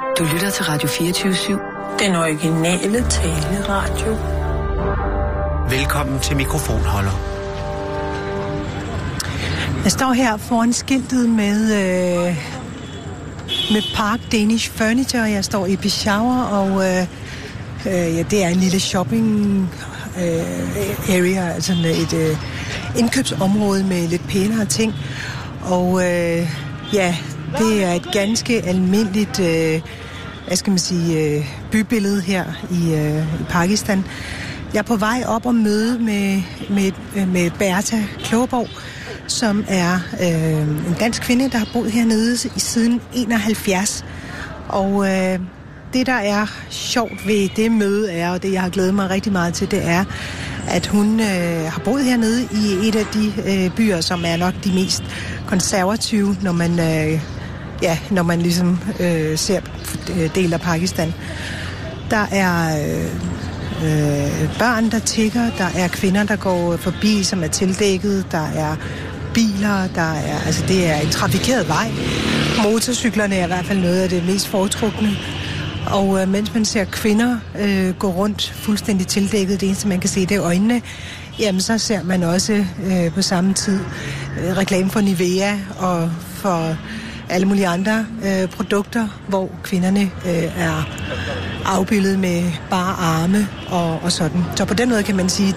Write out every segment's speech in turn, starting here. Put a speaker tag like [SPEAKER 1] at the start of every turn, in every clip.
[SPEAKER 1] Du lytter til Radio 24/7.
[SPEAKER 2] Den originale taleradio.
[SPEAKER 3] Velkommen til mikrofonholder.
[SPEAKER 4] Jeg står her foran skiltet med Park Danish Furniture. Jeg står i Peshawar, og det er en lille shopping area, altså et indkøbsområde med lidt pænere ting. Og det er et ganske almindeligt bybillede her i Pakistan. Jeg er på vej op og møde med Bertha Klogeborg, som er en dansk kvinde, der har boet hernede siden 71. Og det, der er sjovt ved det møde er, og det, jeg har glædet mig rigtig meget til, det er, at hun har boet hernede i et af de byer, som er nok de mest konservative, når man ligesom ser del af Pakistan. Der er børn, der tigger, der er kvinder, der går forbi, som er tildækket, der er biler, det er en trafikeret vej. Motorcyklerne er i hvert fald noget af det mest foretrukne. Og mens man ser kvinder gå rundt fuldstændig tildækket, det eneste man kan se, det er øjnene, jamen så ser man også på samme tid reklame for Nivea og for alle mulige andre produkter, hvor kvinderne er afbildet med bare arme og sådan. Så på den måde kan man sige,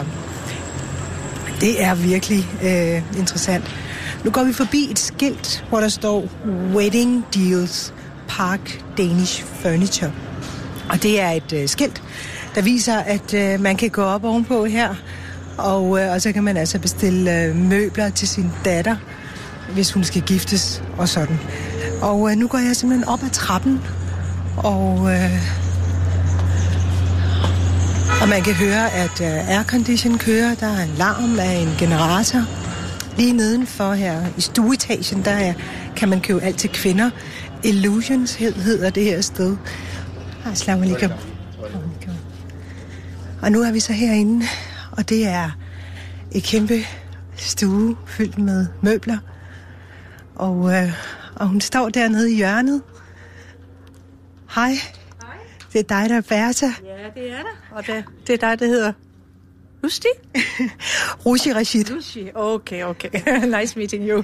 [SPEAKER 4] det er virkelig interessant. Nu går vi forbi et skilt, hvor der står Wedding Deals Park Danish Furniture. Og det er et skilt, der viser, at man kan gå op ovenpå her, og så kan man altså bestille møbler til sin datter, hvis hun skal giftes og sådan. Og nu går jeg simpelthen op ad trappen, og man kan høre, at aircondition kører. Der er en larm af en generator. Lige nedenfor her i stueetagen, der kan man købe alt til kvinder. Illusions hedder det her sted. Assalamu alaikum. Og nu er vi så herinde, og det er et kæmpe stue fyldt med møbler. Og hun står dernede i hjørnet. Hej. Det er dig, der er Bertha.
[SPEAKER 2] Ja, det er der. Og det er dig, der hedder Rusti?
[SPEAKER 4] Rushi Rashid.
[SPEAKER 2] Rushi, okay. Nice meeting you.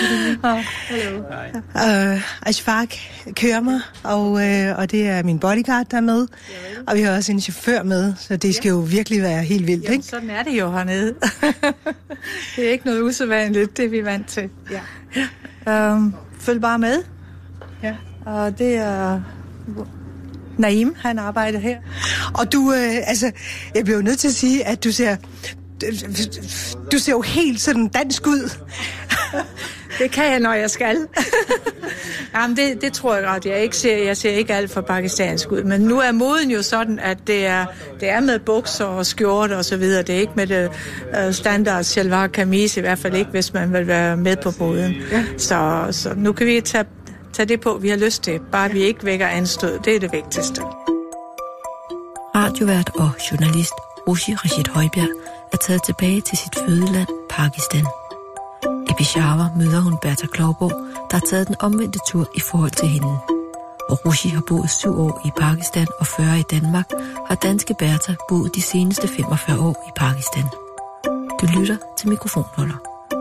[SPEAKER 4] Hello. Ashfaq kører mig, og det er min bodyguard, der er med. Og vi har også en chauffør med, så det skal jo virkelig være helt vildt, ikke?
[SPEAKER 2] Sådan er det jo hernede. Det er ikke noget usædvanligt, det er vi vant til. Ja. Følg bare med. Ja. Og det er Naim, han arbejder her.
[SPEAKER 4] Og du, jeg bliver jo nødt til at sige, at du ser jo helt sådan dansk ud.
[SPEAKER 2] Det kan jeg, når jeg skal. Jamen, det tror jeg godt, jeg ikke ser. Jeg ser ikke alt for pakistansk ud. Men nu er moden jo sådan, at det er med bukser og skjorter og så videre. Det er ikke med det standard shalwar kamis, i hvert fald ikke, hvis man vil være med på moden. Ja. Så nu kan vi tage det på, vi har lyst til. Bare vi ikke vækker anstød. Det er det vigtigste.
[SPEAKER 5] Radiovært og journalist Rushi Rashid Højbjerg er taget tilbage til sit fødeland, Pakistan. I Peshawar møder hun Bertha Klogeborg, der har taget den omvendte tur i forhold til hende. Hvor Rushi har boet 7 år i Pakistan og 40 i Danmark, har danske Bertha boet de seneste 45 år i Pakistan. Du lytter til mikrofonholder.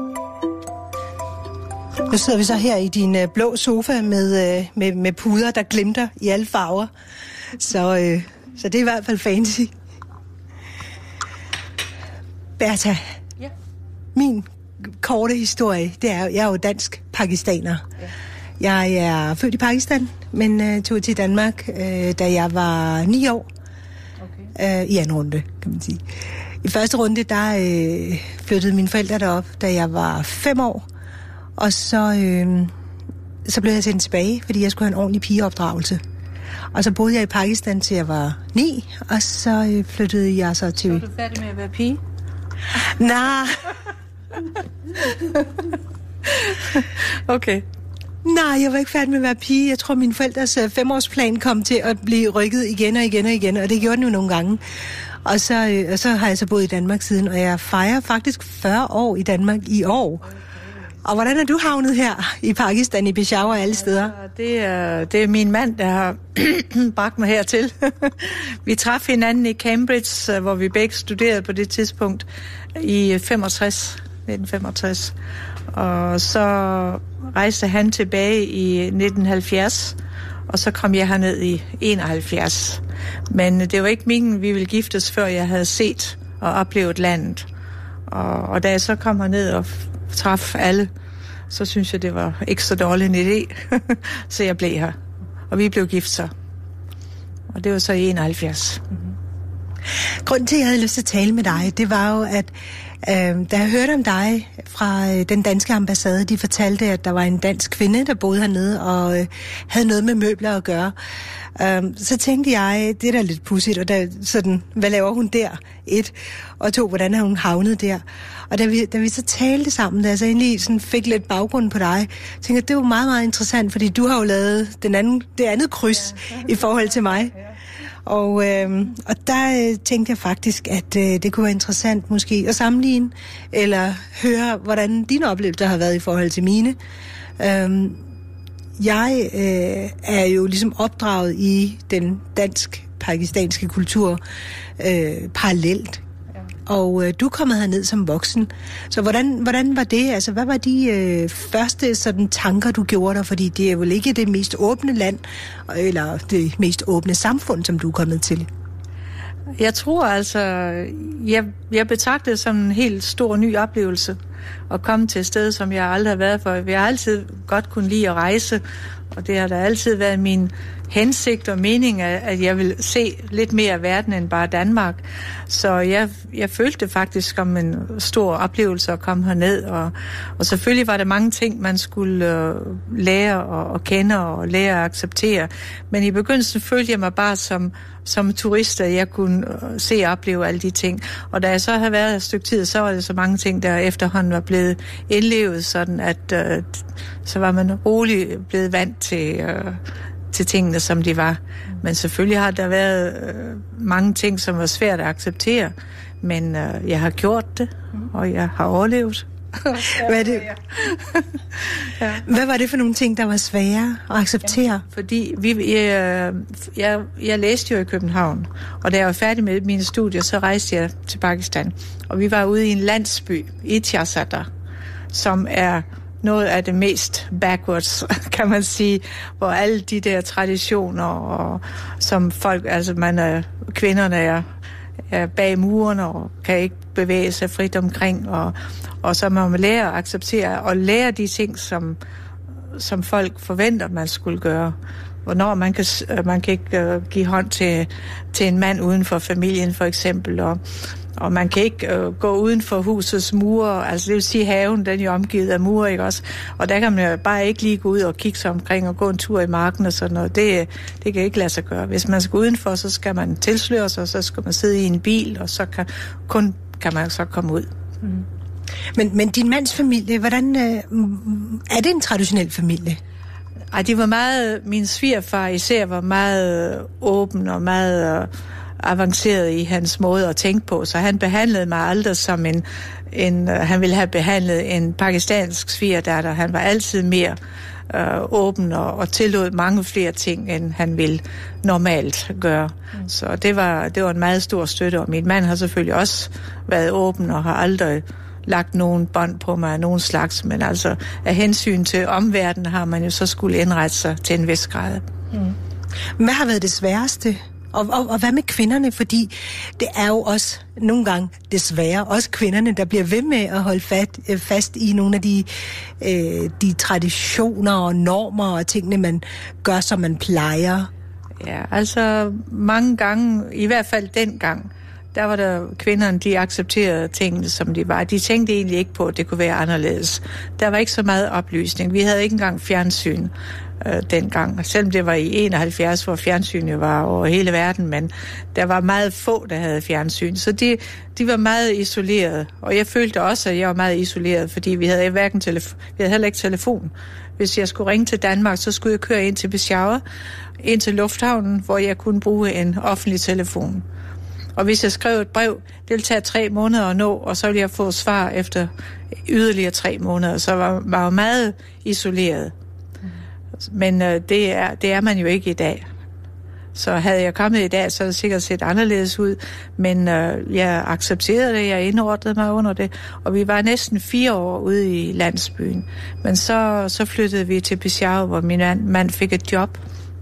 [SPEAKER 4] Nu sidder vi så her i din blå sofa med puder, der glimter i alle farver. Så det er i hvert fald fancy. Bertha, ja. Min korte historie, det er, jeg er jo dansk pakistaner. Ja. Jeg er født i Pakistan, men tog til Danmark, da jeg var 9 år. Okay. I anden runde, kan man sige. I første runde, der flyttede mine forældre derop, da jeg var 5 år. Og så blev jeg sendt tilbage, fordi jeg skulle have en ordentlig pigeopdragelse. Og så boede jeg i Pakistan, til jeg var 9, og så flyttede jeg så til...
[SPEAKER 2] Så er du færdig med at være pige?
[SPEAKER 4] Nej.
[SPEAKER 2] Okay.
[SPEAKER 4] Nej, jeg var ikke færdig med at være pige. Jeg tror, min forældres 5-årsplan kom til at blive rykket igen og igen og igen, og det gjorde den jo nogle gange. Og så har jeg så boet i Danmark siden, og jeg fejrer faktisk 40 år i Danmark i år. Og hvordan er du havnet her i Pakistan, i Peshawar og alle steder?
[SPEAKER 2] Det er min mand, der har bragt mig hertil. Vi traf hinanden i Cambridge, hvor vi begge studerede på det tidspunkt i 1965. Og så rejste han tilbage i 1970, og så kom jeg herned i 71. Men det var ikke meningen, vi ville giftes, før jeg havde set og oplevet landet. Og da jeg så kom herned og traf alle, så synes jeg, det var ikke så dårlig en idé. Så jeg blev her. Og vi blev gift så. Og det var så i 71.
[SPEAKER 4] Grunden til, at jeg havde lyst til at tale med dig, det var jo, at da jeg hørte om dig fra den danske ambassade, de fortalte, at der var en dansk kvinde, der boede hernede og havde noget med møbler at gøre. Så tænkte jeg, det er da lidt pudsigt, og der, sådan, hvad laver hun der? 1, og 2, hvordan er hun havnet der? Og da vi så talte sammen, da jeg så egentlig sådan fik lidt baggrund på dig, tænkte jeg, det var meget, meget interessant, fordi du har jo lavet det andet kryds i forhold til mig. Og der tænkte jeg faktisk, at det kunne være interessant måske at sammenligne, eller høre, hvordan dine oplevelser har været i forhold til mine. Jeg er jo ligesom opdraget i den dansk-pakistanske kultur parallelt. Og du er kommet herned som voksen. Så hvordan var det? Altså, hvad var de første sådan tanker, du gjorde dig? Fordi det er vel ikke det mest åbne land, eller det mest åbne samfund, som du er kommet til.
[SPEAKER 2] Jeg tror altså, jeg betragtede det som en helt stor ny oplevelse at komme til et sted, som jeg aldrig har været for. Jeg har altid godt kunne lide at rejse, og det har da altid været min hensigt og mening, at jeg vil se lidt mere af verden end bare Danmark. Så jeg følte det faktisk som en stor oplevelse at komme herned, og selvfølgelig var der mange ting, man skulle lære at kende og lære at acceptere. Men i begyndelsen følte jeg mig bare som turist, at jeg kunne se og opleve alle de ting. Og da jeg så havde været et stykke tid, så var det så mange ting, der efterhånden var blevet indlevet, sådan at så var man roligt blevet vant til tingene, som de var. Men selvfølgelig har der været mange ting, som var svært at acceptere, men jeg har gjort det, og jeg har overlevet.
[SPEAKER 4] Hvad var det for nogle ting, der var svære at acceptere?
[SPEAKER 2] Ja, fordi jeg læste jo i København, og da jeg var færdig med mine studier, så rejste jeg til Pakistan. Og vi var ude i en landsby, Itiyazadar, som er noget af det mest backwards, kan man sige, hvor alle de der traditioner, og som folk, altså kvinderne er bag murene og kan ikke bevæge sig frit omkring, og så må man lære at acceptere og lære de ting, som folk forventer, man skulle gøre. Hvornår man kan ikke give hånd til en mand uden for familien, for eksempel, og man kan ikke gå uden for husets mure, altså det vil sige haven, den er jo omgivet af mure, ikke også? Og der kan man jo bare ikke lige gå ud og kigge sig omkring og gå en tur i marken og sådan noget. Det kan ikke lade sig gøre. Hvis man skal udenfor, så skal man tilsløre sig, og så skal man sidde i en bil, og så kan man så komme ud.
[SPEAKER 4] Men din mands familie, hvordan er det en traditionel familie?
[SPEAKER 2] Ej, de var meget, min svigerfar især var meget åben og meget avanceret i hans måde at tænke på, så han behandlede mig aldrig som han ville have behandlet en pakistansk svigerdatter. Han var altid mere åben og tillod mange flere ting, end han ville normalt gøre. Så det var en meget stor støtte, og min mand har selvfølgelig også været åben og har aldrig lagt nogen bånd på mig af nogen slags, men altså af hensyn til omverdenen har man jo så skulle indrette sig til en vis grad.
[SPEAKER 4] Hvad har været det sværeste? Og hvad med kvinderne? Fordi det er jo også nogle gange desværre også kvinderne, der bliver ved med at holde fast i nogle af de traditioner og normer og tingene, man gør, som man plejer.
[SPEAKER 2] Ja, altså mange gange, i hvert fald dengang, der var der kvinderne, de accepterede tingene, som de var. De tænkte egentlig ikke på, at det kunne være anderledes. Der var ikke så meget oplysning. Vi havde ikke engang fjernsyn dengang. Selvom det var i 71, hvor fjernsynet var over hele verden, men der var meget få, der havde fjernsyn. Så de var meget isoleret. Og jeg følte også, at jeg var meget isoleret, fordi vi havde heller ikke telefon. Hvis jeg skulle ringe til Danmark, så skulle jeg køre ind til Peshawar, ind til lufthavnen, hvor jeg kunne bruge en offentlig telefon. Og hvis jeg skrev et brev, det ville tage 3 måneder at nå, og så ville jeg få svar efter yderligere 3 måneder. Så var jeg meget isoleret. Men det er man jo ikke i dag. Så havde jeg kommet i dag, så havde det sikkert set anderledes ud. Men jeg accepterede det, jeg indordnede mig under det. Og vi var næsten 4 år ude i landsbyen. Men så flyttede vi til Peshawar, hvor min mand fik et job.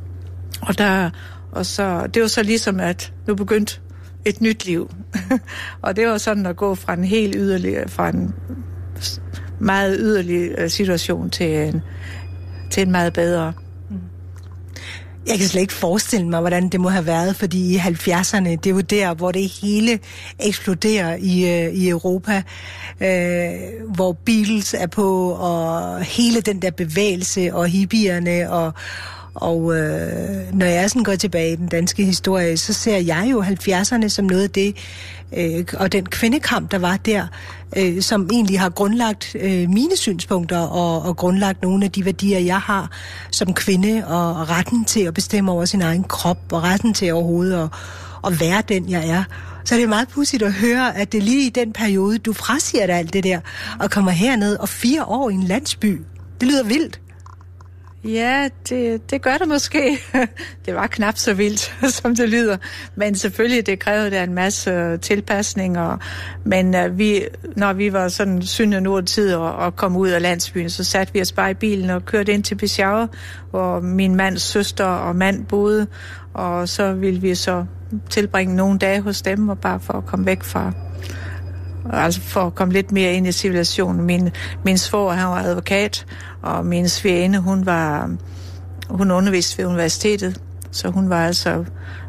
[SPEAKER 2] Og så det var så ligesom, at nu begyndte et nyt liv. Og det var sådan at gå fra en meget yderlig situation til en meget bedre.
[SPEAKER 4] Jeg kan slet ikke forestille mig, hvordan det må have været, fordi i 70'erne, det er jo der, hvor det hele eksploderer i Europa, hvor Beatles er på, og hele den der bevægelse, og hippierne, og når jeg sådan går tilbage i den danske historie, så ser jeg jo 70'erne som noget af det, og den kvindekamp, der var der, som egentlig har grundlagt mine synspunkter og grundlagt nogle af de værdier, jeg har som kvinde, og retten til at bestemme over sin egen krop, og retten til overhovedet at være den, jeg er. Så det er meget pudsigt at høre, at det lige i den periode, du frasiger dig alt det der, og kommer herned og 4 år i en landsby. Det lyder vildt.
[SPEAKER 2] Ja, det gør det måske. Det var knap så vildt, som det lyder. Men selvfølgelig, det krævede der en masse tilpasninger. Men når vi var sådan syndende nu tid og kom ud af landsbyen, så satte vi os bare i bilen og kørte ind til Peshawar, hvor min mands søster og mand boede. Og så ville vi så tilbringe nogle dage hos dem, og bare for at komme væk fra... Altså for at komme lidt mere ind i civilisationen. Min svoger, han var advokat, og min svigerinde, hun underviste ved universitetet, så hun var altså,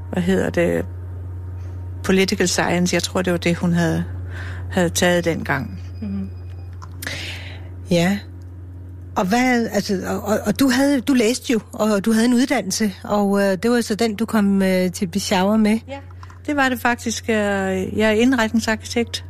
[SPEAKER 2] political science, jeg tror, det var det, hun havde taget dengang. Mm-hmm.
[SPEAKER 4] Ja. Og hvad, altså, og du læste jo, og du havde en uddannelse, og det var så den, du kom til Peshawar med?
[SPEAKER 2] Ja, det var det faktisk. Jeg er indretningsarkitekt.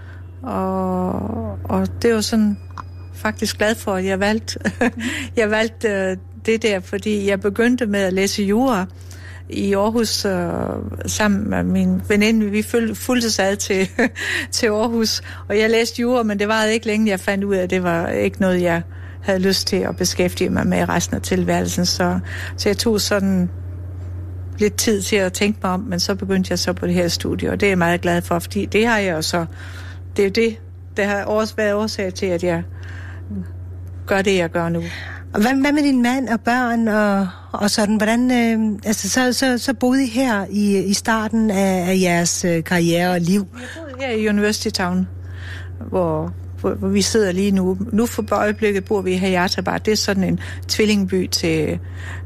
[SPEAKER 2] Og det var sådan faktisk glad for, at jeg valgte det der, fordi jeg begyndte med at læse jura i Aarhus sammen med min veninde. Vi fulgtes ad til Aarhus, og jeg læste jura, men det varede ikke længe. Jeg fandt ud af, at det var ikke noget, jeg havde lyst til at beskæftige mig med resten af tilværelsen. Så jeg tog sådan lidt tid til at tænke mig om, men så begyndte jeg så på det her studie, og det er jeg meget glad for, fordi det har jeg jo så... Det er jo det, der har også været årsag til, at jeg gør det, jeg gør nu.
[SPEAKER 4] Og hvad med din mand og børn og sådan? Hvordan, så boede I her i starten af jeres karriere og liv?
[SPEAKER 2] Jeg boede her i University Town, hvor vi sidder lige nu. Nu for øjeblikket bor vi i Hayattabad. Det er sådan en tvillingby til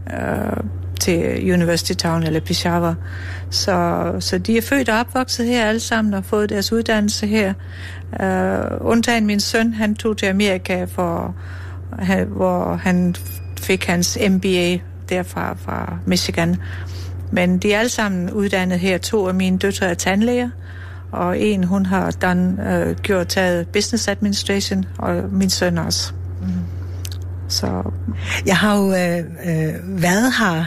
[SPEAKER 2] University Town eller Peshawar. Så de er født og opvokset her alle sammen og fået deres uddannelse her. Undtagen min søn, han tog til Amerika, hvor han fik hans MBA derfra fra Michigan. Men de er alle sammen uddannet her. 2 af mine døtre er tandlæger, og en hun har taget business administration, og min søn også. Mm. Så
[SPEAKER 4] jeg har jo været her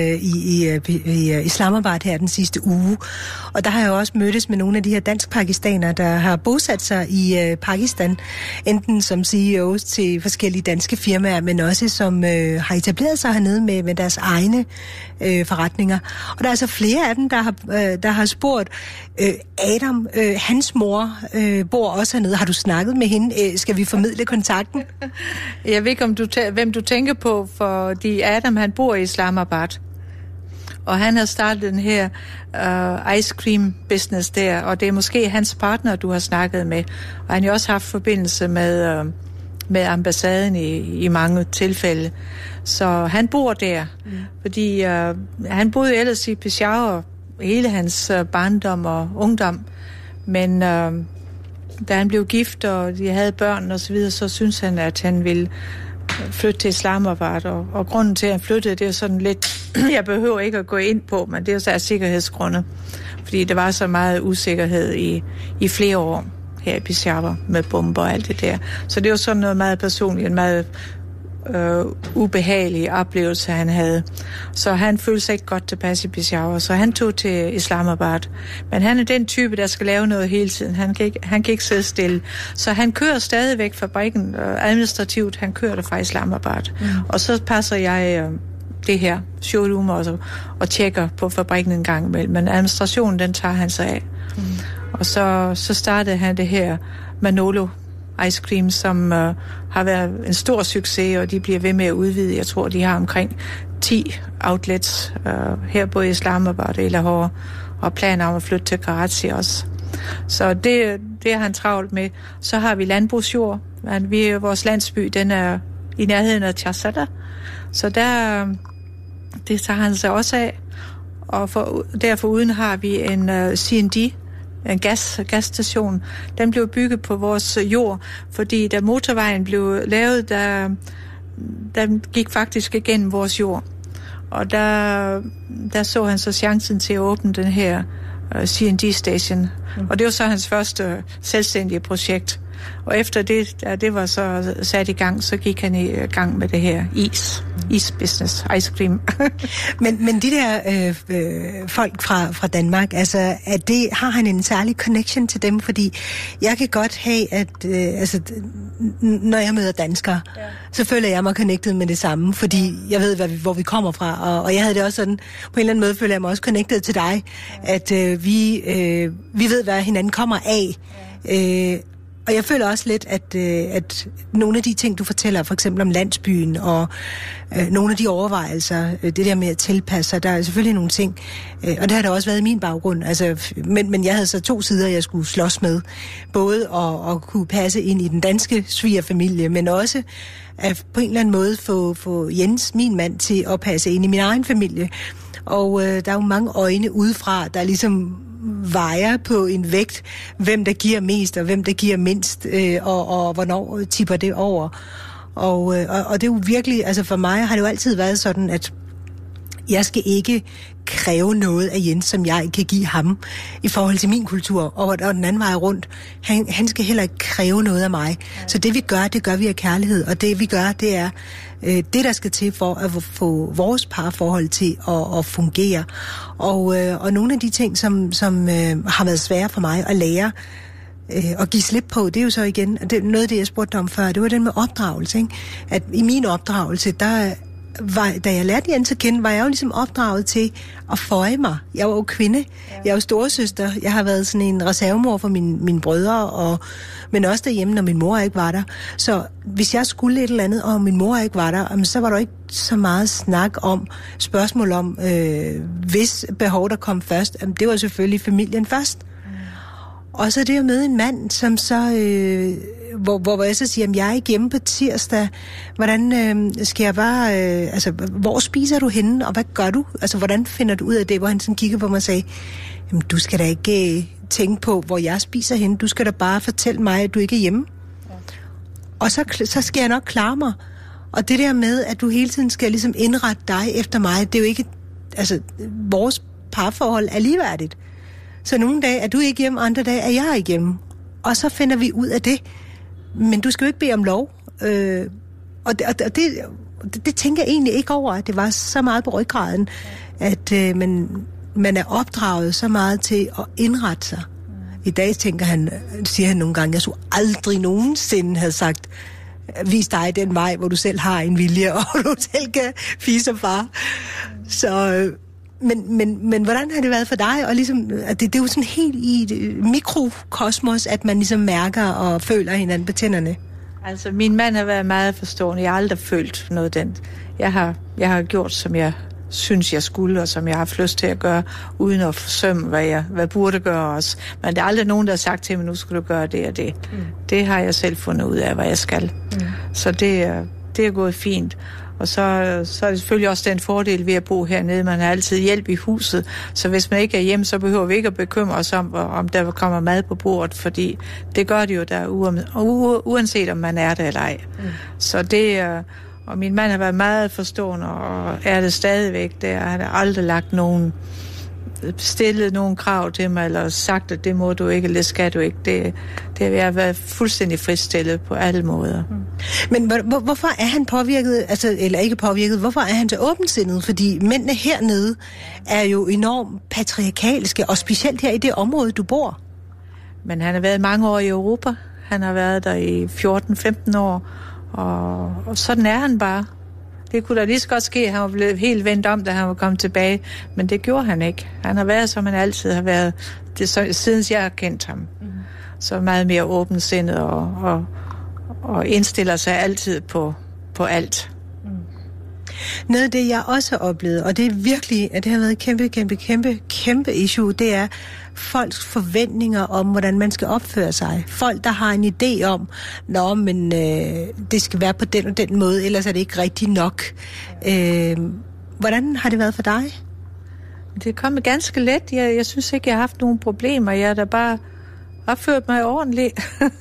[SPEAKER 4] i Islamabad her den sidste uge, og der har jeg jo også mødtes med nogle af de her dansk-pakistanere, der har bosat sig i Pakistan, enten som CEOs til forskellige danske firmaer, men også som har etableret sig hernede med deres egne forretninger. Og der er altså flere af dem, der har spurgt, Adam, hans mor bor også hernede. Har du snakket med hende? Skal vi formidle kontakten?
[SPEAKER 2] Jeg ved ikke, hvem du tænker på, fordi Adam, han bor i Islamabad. Og han har startet den her ice cream business der, og det er måske hans partner, du har snakket med. Og han har også haft forbindelse med ambassaden i mange tilfælde. Så han bor der, fordi han boede ellers i Peshawar hele hans barndom og ungdom. Men da han blev gift, og de havde børn og så videre, så synes han, at han ville flytte til Islamabad. Og grunden til, at han flyttede, det er sådan lidt, jeg behøver ikke at gå ind på, men det er så af sikkerhedsgrunde. Fordi der var så meget usikkerhed i flere år her i Peshawar med bomber og alt det der. Så det er jo sådan noget meget personligt, en meget ubehagelige oplevelser, han havde. Så han følte sig ikke godt tilpas i Peshawar, så han tog til Islamabad. Men han er den type, der skal lave noget hele tiden. Han kan ikke sidde stille. Så han kører stadigvæk fabrikken administrativt. Han kører det fra Islamabad. Og så passer jeg det her showroom og tjekker på fabrikken en gang imellem. Men administrationen, den tager han sig af. Og så startede han det her Manolo Ice Cream, som har været en stor succes, og de bliver ved med at udvide. Jeg tror, de har omkring 10 outlets her både i Islamabad og Lahore, og planer om at flytte til Karachi også. Så det er han travlt med. Så har vi landbrugsjord. Vores landsby, den er i nærheden af Charsada, så det tager han sig også af. Og derfor uden har vi en CND, en gasstation. Den blev bygget på vores jord, fordi da motorvejen blev lavet, der gik faktisk igennem vores jord. Og der så han så chancen til at åbne den her CND-station. Og det var så hans første selvstændige projekt. Og efter det, da det var så sat i gang, så gik han i gang med det her is-business, ice cream.
[SPEAKER 4] men de der folk fra Danmark, altså har han en særlig connection til dem? Fordi jeg kan godt have, at når jeg møder danskere, så føler jeg mig connected med det samme, fordi jeg ved, hvor vi kommer fra, og jeg havde det også sådan, på en eller anden måde føler jeg mig også connected til dig, at vi ved, hvad hinanden kommer af. Og jeg føler også lidt, at nogle af de ting, du fortæller, for eksempel om landsbyen, og nogle af de overvejelser, det der med at tilpasse sig, der er selvfølgelig nogle ting, og det har der også været i min baggrund, men jeg havde så 2 sider, jeg skulle slås med, både at kunne passe ind i den danske svigerfamilie, men også at på en eller anden måde få Jens, min mand, til at passe ind i min egen familie. Og der er jo mange øjne udefra, der ligesom vejer på en vægt, hvem der giver mest og hvem der giver mindst, og hvornår tipper det over. Og det er jo virkelig, altså for mig har det jo altid været sådan, at jeg skal ikke kræve noget af Jens, som jeg kan give ham i forhold til min kultur, og den anden vej rundt. Han skal heller ikke kræve noget af mig. Så det vi gør, det gør vi af kærlighed, og det vi gør, det er det, der skal til for at få vores parforhold til at fungere. Og nogle af de ting, som har været svære for mig at lære, og give slip på, det er jo så igen, det er noget af det, jeg spurgte om før, det var den med opdragelse, ikke? At i min opdragelse, da jeg lærte Jens at kende, var jeg jo ligesom opdraget til at føje mig. Jeg var jo kvinde, jeg er jo storesøster, jeg har været sådan en reservemor for mine brødre, men også derhjemme, når min mor ikke var der. Så hvis jeg skulle et eller andet, og min mor ikke var der, så var der ikke så meget snak om, spørgsmål om, hvis behov der kom først, det var selvfølgelig familien først. Og så det at møde en mand, som så, hvor jeg så siger, at jeg er ikke hjemme på tirsdag. Hvordan skal jeg bare, hvor spiser du henne, og hvad gør du? Altså, hvordan finder du ud af det? Hvor han sådan kigger på mig og sagde, jamen, du skal da ikke tænke på, hvor jeg spiser henne. Du skal da bare fortælle mig, at du ikke er hjemme. Ja. Og så skal jeg nok klare mig. Og det der med, at du hele tiden skal ligesom indrette dig efter mig, det er jo ikke, vores parforhold er ligeværdigt. Så nogle dage er du ikke hjemme, andre dage er jeg ikke hjemme. Og så finder vi ud af det. Men du skal jo ikke bede om lov. Og det tænker jeg egentlig ikke over, at det var så meget på ryggraden, at man er opdraget så meget til at indrette sig. I dag siger han nogle gange, jeg skulle aldrig nogensinde have sagt, vis dig den vej, hvor du selv har en vilje, og du selv kan fise og far. Så... Men hvordan har det været for dig? Og ligesom, at det er jo sådan helt i et mikrokosmos, at man ligesom mærker og føler hinanden på tænderne.
[SPEAKER 2] Altså, min mand har været meget forstående. Jeg har aldrig følt noget den. Jeg har gjort, som jeg synes, jeg skulle, og som jeg har haft lyst til at gøre, uden at forsømme, hvad jeg burde gøre også. Men der er aldrig nogen, der har sagt til mig, nu skal du gøre det og det. Det har jeg selv fundet ud af, hvad jeg skal. Så det er gået fint. Og så er det selvfølgelig også den fordel ved at bo hernede. Man har altid hjælp i huset, så hvis man ikke er hjemme, så behøver vi ikke at bekymre os om der kommer mad på bordet, fordi det gør det jo der, uanset om man er der eller ej. Så det og min mand har været meget forstående, og er det stadigvæk der. Han har aldrig lagt nogen stillet nogle krav til mig, eller sagt, at det må du ikke, eller det skal du ikke. Det har jeg været fuldstændig fristillet på alle måder.
[SPEAKER 4] Men hvorfor er han påvirket, altså, eller ikke påvirket, hvorfor er han så åbensindet? Fordi mændene hernede er jo enormt patriarkalske, og specielt her i det område, du bor.
[SPEAKER 2] Men han har været mange år i Europa. Han har været der i 14-15 år, og sådan er han bare. Det kunne da lige så godt ske, at han var blevet helt vendt om, da han var kommet tilbage. Men det gjorde han ikke. Han har været, som han altid har været, siden jeg har kendt ham. Så meget mere åbensindet og indstiller sig altid på alt.
[SPEAKER 4] Noget af det, jeg også har oplevet, og det er virkelig, at det har været et kæmpe issue, det er folks forventninger om, hvordan man skal opføre sig. Folk, der har en idé om, det skal være på den og den måde, ellers er det ikke rigtigt nok. Hvordan har det været for dig?
[SPEAKER 2] Det er kommet ganske let. Jeg synes ikke, jeg har haft nogen problemer. Jeg har da bare opført mig ordentligt.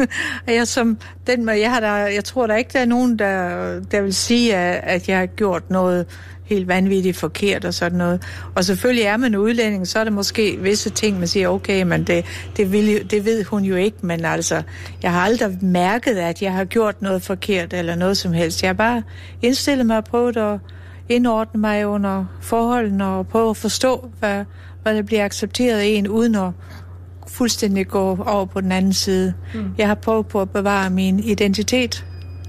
[SPEAKER 2] Jeg tror da ikke, der er nogen, der vil sige, at jeg har gjort noget helt vanvittigt forkert og sådan noget. Og selvfølgelig er man udlænding, så er der måske visse ting, man siger, okay, men det ved hun jo ikke, men altså, jeg har aldrig mærket, at jeg har gjort noget forkert eller noget som helst. Jeg har bare indstillet mig og prøvet at indordne mig under forholdene og prøve at forstå, hvad der bliver accepteret af en, uden at fuldstændig gå over på den anden side. Jeg har prøvet på at bevare min identitet.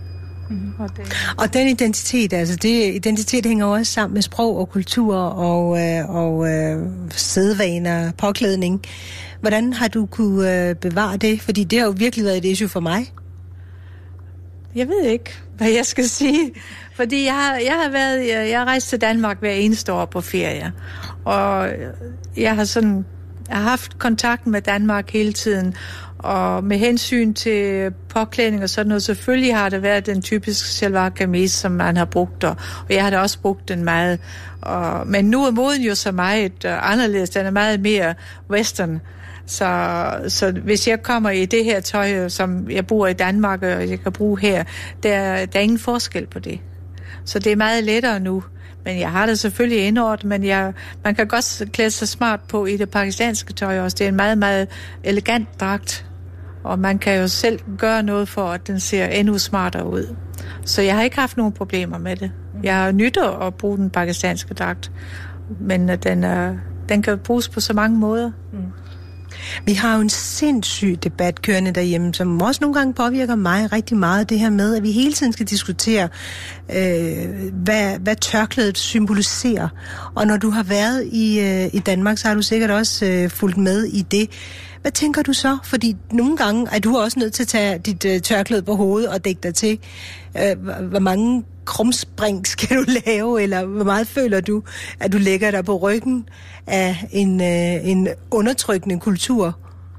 [SPEAKER 4] Og den identitet, altså identitet hænger også sammen med sprog og kultur og sædvaner, påklædning. Hvordan har du kunne bevare det? Fordi det har jo virkelig været et issue for mig.
[SPEAKER 2] Jeg ved ikke, hvad jeg skal sige. Fordi jeg har rejst til Danmark hver eneste år på ferie. Og jeg har haft kontakt med Danmark hele tiden. Og med hensyn til påklædning og sådan noget, selvfølgelig har det været den typiske shalwar kameez, som man har brugt, og jeg har da også brugt den meget. Men nu er moden jo så meget anderledes, den er meget mere western. Så hvis jeg kommer i det her tøj, som jeg bruger i Danmark, og jeg kan bruge her, der er ingen forskel på det. Så det er meget lettere nu. Men jeg har det selvfølgelig indordnet, men man kan godt klæde sig smart på i det pakistanske tøj også. Det er en meget, meget elegant dragt, og man kan jo selv gøre noget for, at den ser endnu smartere ud. Så jeg har ikke haft nogen problemer med det. Jeg har nyttet at bruge den pakistanske dragt, men den kan bruges på så mange måder.
[SPEAKER 4] Vi har jo en sindssyg debat kørende derhjemme, som også nogle gange påvirker mig rigtig meget, det her med, at vi hele tiden skal diskutere, hvad tørklædet symboliserer. Og når du har været i Danmark, så har du sikkert også fulgt med i det. Hvad tænker du så? Fordi nogle gange er du også nødt til at tage dit tørklæde på hovedet og dække dig til. Hvor mange krumspring skal du lave, eller hvor meget føler du, at du lægger dig på ryggen af en undertrykkende kultur?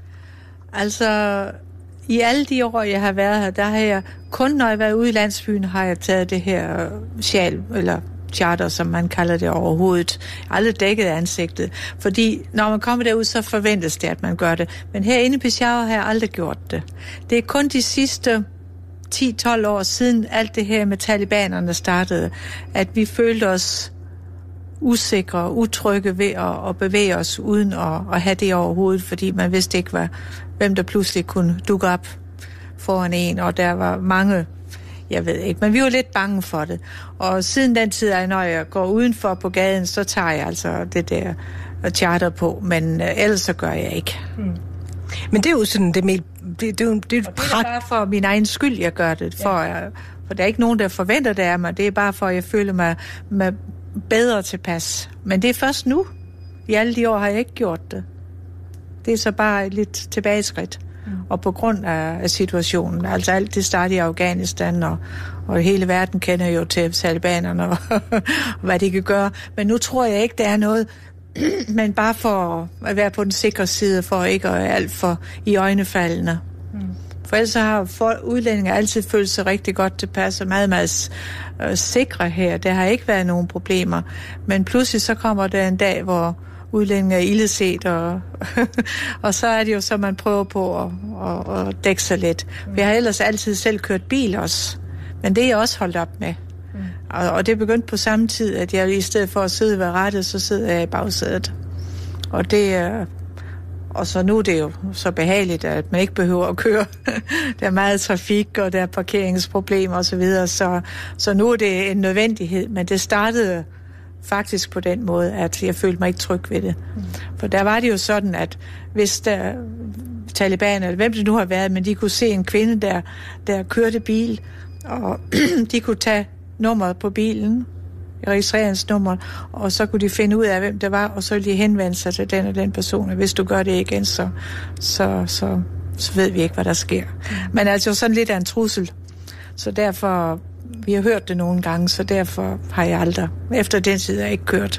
[SPEAKER 2] Altså, i alle de år, jeg har været her, der har jeg kun, når jeg har været ude i landsbyen, har jeg taget det her sjal, eller charter, som man kalder det overhovedet. Aldrig dækket ansigtet. Fordi når man kommer derud, så forventes det, at man gør det. Men herinde i Peshawar har jeg aldrig gjort det. Det er kun de sidste 10-12 år siden alt det her med talibanerne startede, at vi følte os usikre og utrygge ved at bevæge os uden at have det overhovedet, fordi man vidste ikke, hvem der pludselig kunne dukke op foran en, og der var mange, jeg ved ikke, men vi var lidt bange for det. Og siden den tid, når jeg går udenfor på gaden, så tager jeg altså det der charter på, men ellers så gør jeg ikke.
[SPEAKER 4] Men det er jo sådan, det er
[SPEAKER 2] bare for min egen skyld, jeg gør det. For der er ikke nogen, der forventer det af mig. Det er bare for, at jeg føler mig bedre tilpas. Men det er først nu. I alle de år har jeg ikke gjort det. Det er så bare et lidt tilbageskridt. Og på grund af situationen. Altså alt det startede i Afghanistan, og hele verden kender jo til talibanerne, og hvad de kan gøre. Men nu tror jeg ikke, der er noget, men bare for at være på den sikre side, for ikke at alt for i øjnefaldene. For ellers har udlændinge altid følt sig rigtig godt tilpas og meget, meget sikre her. Der har ikke været nogen problemer. Men pludselig så kommer der en dag, hvor udlændinge er illeset, og så er det jo så, man prøver på at dække sig lidt. Jeg har ellers altid selv kørt bil også, men det er jeg også holdt op med. Og det er begyndt på samme tid, at jeg i stedet for at sidde ved rattet, så sidder jeg i bagsædet. Og og så nu er det jo så behageligt, at man ikke behøver at køre. Der er meget trafik, og der er parkeringsproblemer osv., så nu er det en nødvendighed, men det startede faktisk på den måde, at jeg følte mig ikke tryg ved det. For der var det jo sådan, at hvis der Taliban, eller hvem det nu har været, men de kunne se en kvinde, der kørte bil, og de kunne tage nummeret på bilen, registreringsnummer, og så kunne de finde ud af, hvem det var, og så ville de henvende sig til den og den person, og hvis du gør det igen, så ved vi ikke, hvad der sker. Men altså sådan lidt af en trussel. Så derfor, vi har hørt det nogle gange, så derfor har jeg aldrig, efter den tid, jeg ikke kørt.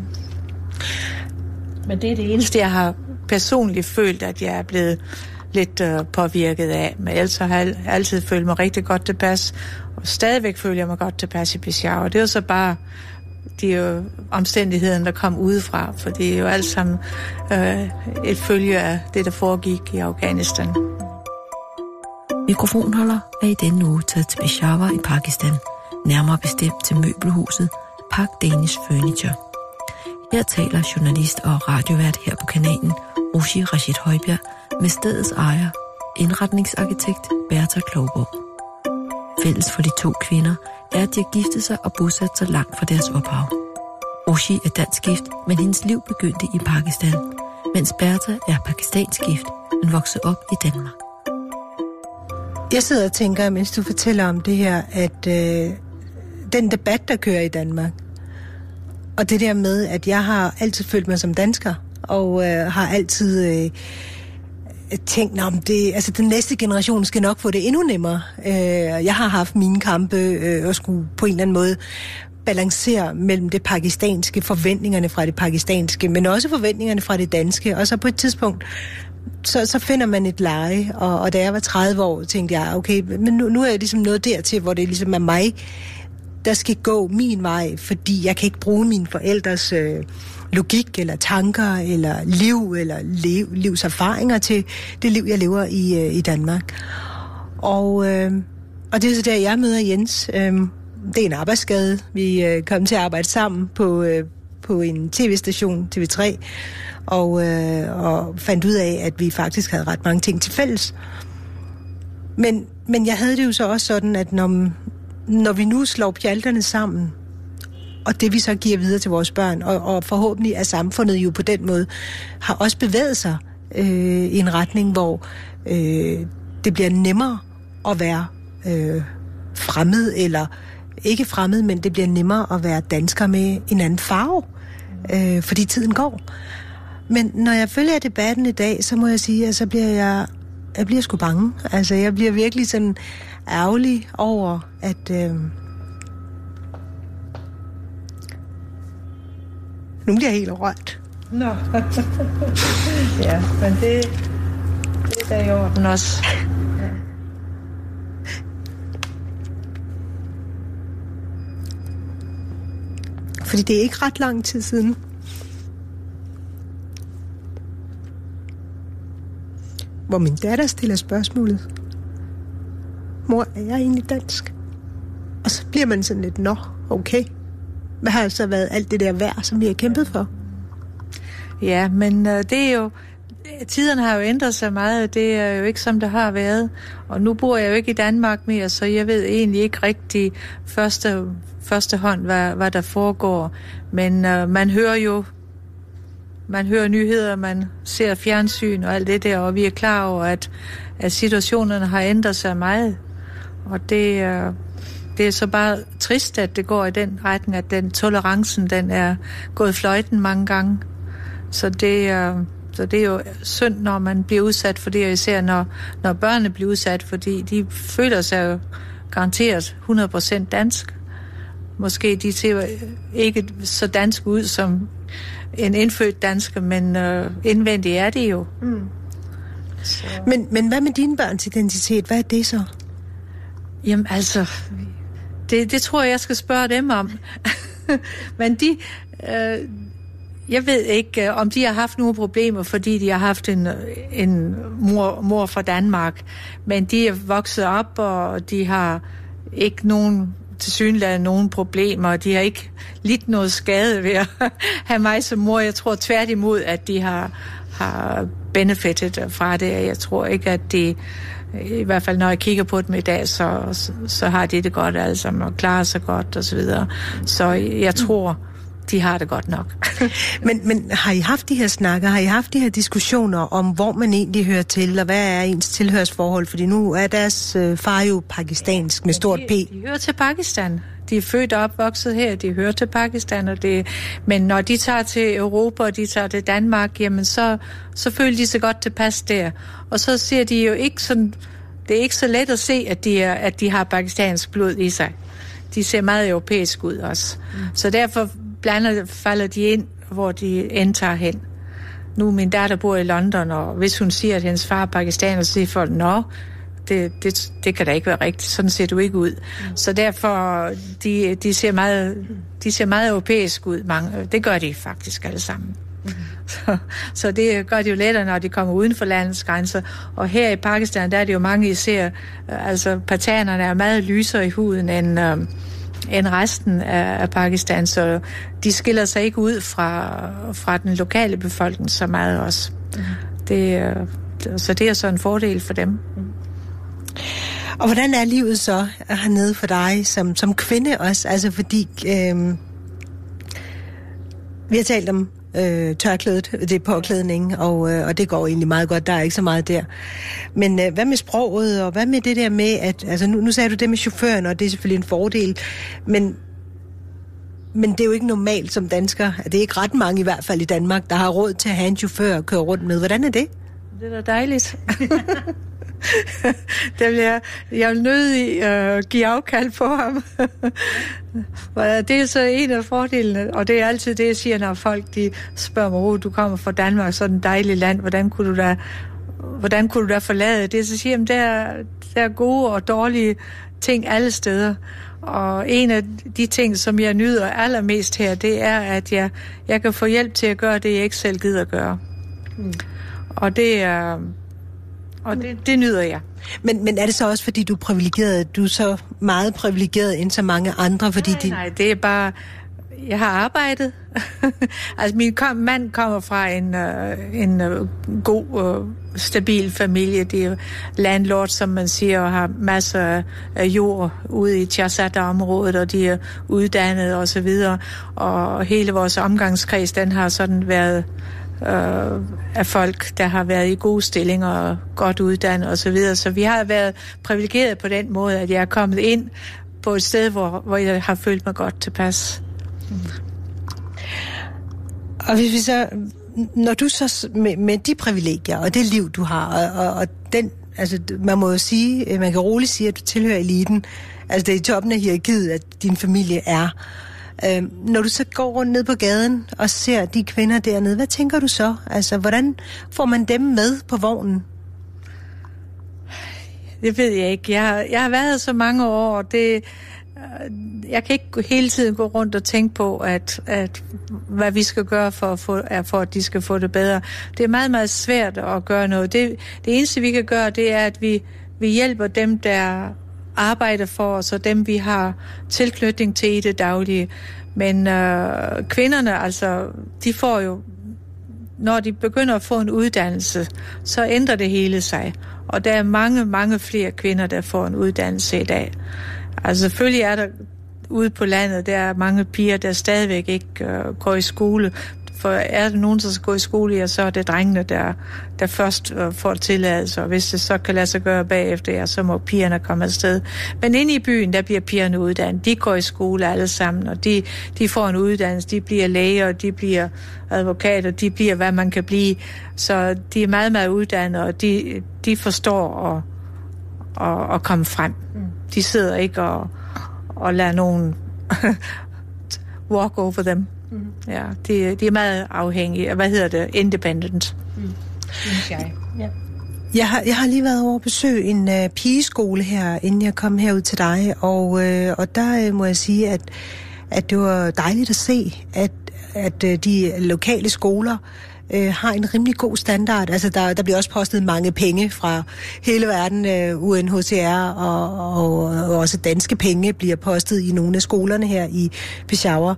[SPEAKER 2] Men det er det eneste, jeg har personligt følt, at jeg er blevet lidt påvirket af. Men ellers har jeg altid følt mig rigtig godt tilpas, og stadigvæk føler jeg mig godt tilpas i Peshawar. Det er jo så bare de omstændigheder, der kom udefra, for det er jo alt sammen et følge af det, der foregik i Afghanistan.
[SPEAKER 5] Mikrofonholder er i denne uge taget til Peshawar i Pakistan, nærmere bestemt til møbelhuset Pak Danish Furniture. Her taler journalist og radiovært her på kanalen, Rushi Rashid Højbjerg, med stedets ejer, indretningsarkitekt Bertha Klovborg. Fælles for de to kvinder er, at de har giftet sig og bosat sig langt fra deres ophav. Rushi er dansk gift, men hendes liv begyndte i Pakistan, mens Bertha er pakistansk gift, men voksede op i Danmark.
[SPEAKER 4] Jeg sidder og tænker, mens du fortæller om det her, at den debat, der kører i Danmark, og det der med, at jeg har altid følt mig som dansker, og har altid tænkt, om det, altså den næste generation skal nok få det endnu nemmere. Jeg har haft mine kampe og skulle på en eller anden måde balancere mellem det pakistanske, forventningerne fra det pakistanske, men også forventningerne fra det danske. Og så på et tidspunkt, så finder man et leje, og da jeg var 30 år, tænkte jeg, okay, men nu er jeg ligesom nået dertil, hvor det ligesom er mig, der skal gå min vej, fordi jeg kan ikke bruge mine forældres logik, eller tanker, eller liv, eller livserfaringer til det liv, jeg lever i Danmark. Og det er så der, jeg møder Jens. Det er en arbejdsskade. Vi kom til at arbejde sammen på en tv-station, TV3, og fandt ud af, at vi faktisk havde ret mange ting til fælles. Men jeg havde det jo så også sådan, at når vi nu slår pjalterne sammen, og det vi så giver videre til vores børn, og forhåbentlig er samfundet jo på den måde, har også bevæget sig i en retning, hvor det bliver nemmere at være fremmed, eller ikke fremmed, men det bliver nemmere at være dansker med en anden farve, fordi tiden går. Men når jeg følger debatten i dag, så må jeg sige, at så bliver jeg bliver sgu bange. Altså, jeg bliver virkelig sådan ærgerlig over, at nu bliver jeg helt rørt.
[SPEAKER 2] Nå. Ja, men det er i orden også. Ja.
[SPEAKER 4] Fordi det er ikke ret lang tid siden, hvor min datter stiller spørgsmålet: mor, er jeg egentlig dansk? Og så bliver man sådan lidt, nå, okay. Hvad har så været alt det der værd, som vi har kæmpet for?
[SPEAKER 2] Ja, men det er jo... Tiderne har jo ændret sig meget, det er jo ikke som det har været. Og nu bor jeg jo ikke i Danmark mere, så jeg ved egentlig ikke rigtig første hånd, hvad der foregår. Men man hører nyheder, man ser fjernsyn og alt det der, og vi er klar over, at situationerne har ændret sig meget. Og det er så bare trist, at det går i den retning, at den tolerancen, den er gået fløjten mange gange. Så det er jo synd, når man bliver udsat for det, og især når børnene bliver udsat, fordi de føler sig jo garanteret 100% dansk. Måske de ser ikke så dansk ud som en indfødt dansker, men indvendigt er det jo. Mm.
[SPEAKER 4] Men hvad med dine børns identitet? Hvad er det så?
[SPEAKER 2] Jamen altså, det tror jeg skal spørge dem om. Men jeg ved ikke, om de har haft nogle problemer, fordi de har haft en mor fra Danmark. Men de er vokset op, og de har ikke nogen tilsyneladende nogle problemer, og de har ikke lidt noget skade ved at have mig som mor. Jeg tror tværtimod, at de har benefitet fra det. Jeg tror ikke, at de, i hvert fald når jeg kigger på dem i dag, så har de det godt alle sammen, og klarer sig godt og så videre. Så jeg tror, de har det godt nok.
[SPEAKER 4] Men har I haft de her snakker, har I haft de her diskussioner om, hvor man egentlig hører til, og hvad er ens tilhørsforhold? Fordi nu er deres far jo pakistansk med stort P.
[SPEAKER 2] De hører til Pakistan. De er født og opvokset her, de hører til Pakistan, men når de tager til Europa, og de tager til Danmark, jamen så føler de sig godt tilpas der. Og så ser de jo ikke sådan, det er ikke så let at se, at de har pakistansk blod i sig. De ser meget europæisk ud også. Så derfor falder de ind, hvor de indtager hen. Nu min datter bor i London, og hvis hun siger, at hendes far er pakistaner, så siger folk, nå, det kan da ikke være rigtigt. Sådan ser du ikke ud. Så derfor, de ser meget europæisk ud. Det gør de faktisk alle sammen. Så det gør det jo lettere, når de kommer uden for landets grænser. Og her i Pakistan, der er det jo mange, især, altså patanerne er meget lysere i huden end resten af Pakistan, så de skiller sig ikke ud fra den lokale befolkning så meget også. Så det er så en fordel for dem.
[SPEAKER 4] Og hvordan er livet så hernede for dig som kvinde også? Altså fordi vi har talt om tørklædet, det er påklædning, og det går egentlig meget godt, der er ikke så meget der. Men hvad med sproget, og hvad med det der med, at altså nu sagde du det med chaufføren, og det er selvfølgelig en fordel, men det er jo ikke normalt som dansker, det er ikke ret mange i hvert fald i Danmark, der har råd til at have en chauffør at køre rundt med. Hvordan er det?
[SPEAKER 2] Det er da dejligt. Jeg vil nødig give afkald på ham. Det er så en af fordelene, og det er altid det, jeg siger, når folk de spørger mig, du kommer fra Danmark, sådan et dejligt land, hvordan kunne du da forlade det? Så siger jeg, der er gode og dårlige ting alle steder. Og en af de ting, som jeg nyder allermest her, det er, at jeg kan få hjælp til at gøre det, jeg ikke selv gider at gøre. Og det nyder jeg. Men
[SPEAKER 4] er det så også, fordi du er privilegeret? Du er så meget privilegeret end så mange andre? Fordi
[SPEAKER 2] nej, det er bare... Jeg har arbejdet. Altså, min mand kommer fra en god, stabil familie. De er landlord, som man siger, og har masser af jord ude i Chasada-området, og de er uddannet og så videre. Og hele vores omgangskreds, den har sådan været... af folk, der har været i gode stillinger og godt uddannet og så videre. Så vi har været privilegeret på den måde, at jeg er kommet ind på et sted, hvor jeg har følt mig godt tilpas.
[SPEAKER 4] Og hvis vi så, når du så med de privilegier og det liv, du har, og den, altså man må jo sige, man kan roligt sige, at du tilhører eliten, altså det er i toppen af hierarkiet, at din familie er. Når du så går rundt ned på gaden og ser de kvinder dernede, hvad tænker du så? Altså, hvordan får man dem med på vognen?
[SPEAKER 2] Det ved jeg ikke. Jeg har været så mange år, og jeg kan ikke hele tiden gå rundt og tænke på, at hvad vi skal gøre for at de skal få det bedre. Det er meget, meget svært at gøre noget. Det eneste, vi kan gøre, det er, at vi hjælper dem, der arbejder for os, og dem, vi har tilknytning til i det daglige. Men kvinderne, altså, de får jo, når de begynder at få en uddannelse, så ændrer det hele sig. Og der er mange, mange flere kvinder, der får en uddannelse i dag. Altså selvfølgelig er der ude på landet, der er mange piger, der stadigvæk ikke går i skole. For er der nogen, der skal gå i skole, ja, så er det drengene, der først får tilladelse. Og hvis det så kan lade sig gøre bagefter, ja, så må pigerne komme afsted. Men inde i byen, der bliver pigerne uddannet. De går i skole alle sammen, og de får en uddannelse. De bliver læger, de bliver advokater, de bliver, hvad man kan blive. Så de er meget, meget uddannede, og de forstår at komme frem. De sidder ikke og lader nogen walk over them. Ja, de er meget afhængige. Hvad hedder det? Independent.
[SPEAKER 4] Jeg har lige været over at besøge en pigeskole her, inden jeg kom herud til dig, og der må jeg sige, at det var dejligt at se, at de lokale skoler har en rimelig god standard. Altså der bliver også postet mange penge fra hele verden, UNHCR og også danske penge bliver postet i nogle af skolerne her i Peshawar.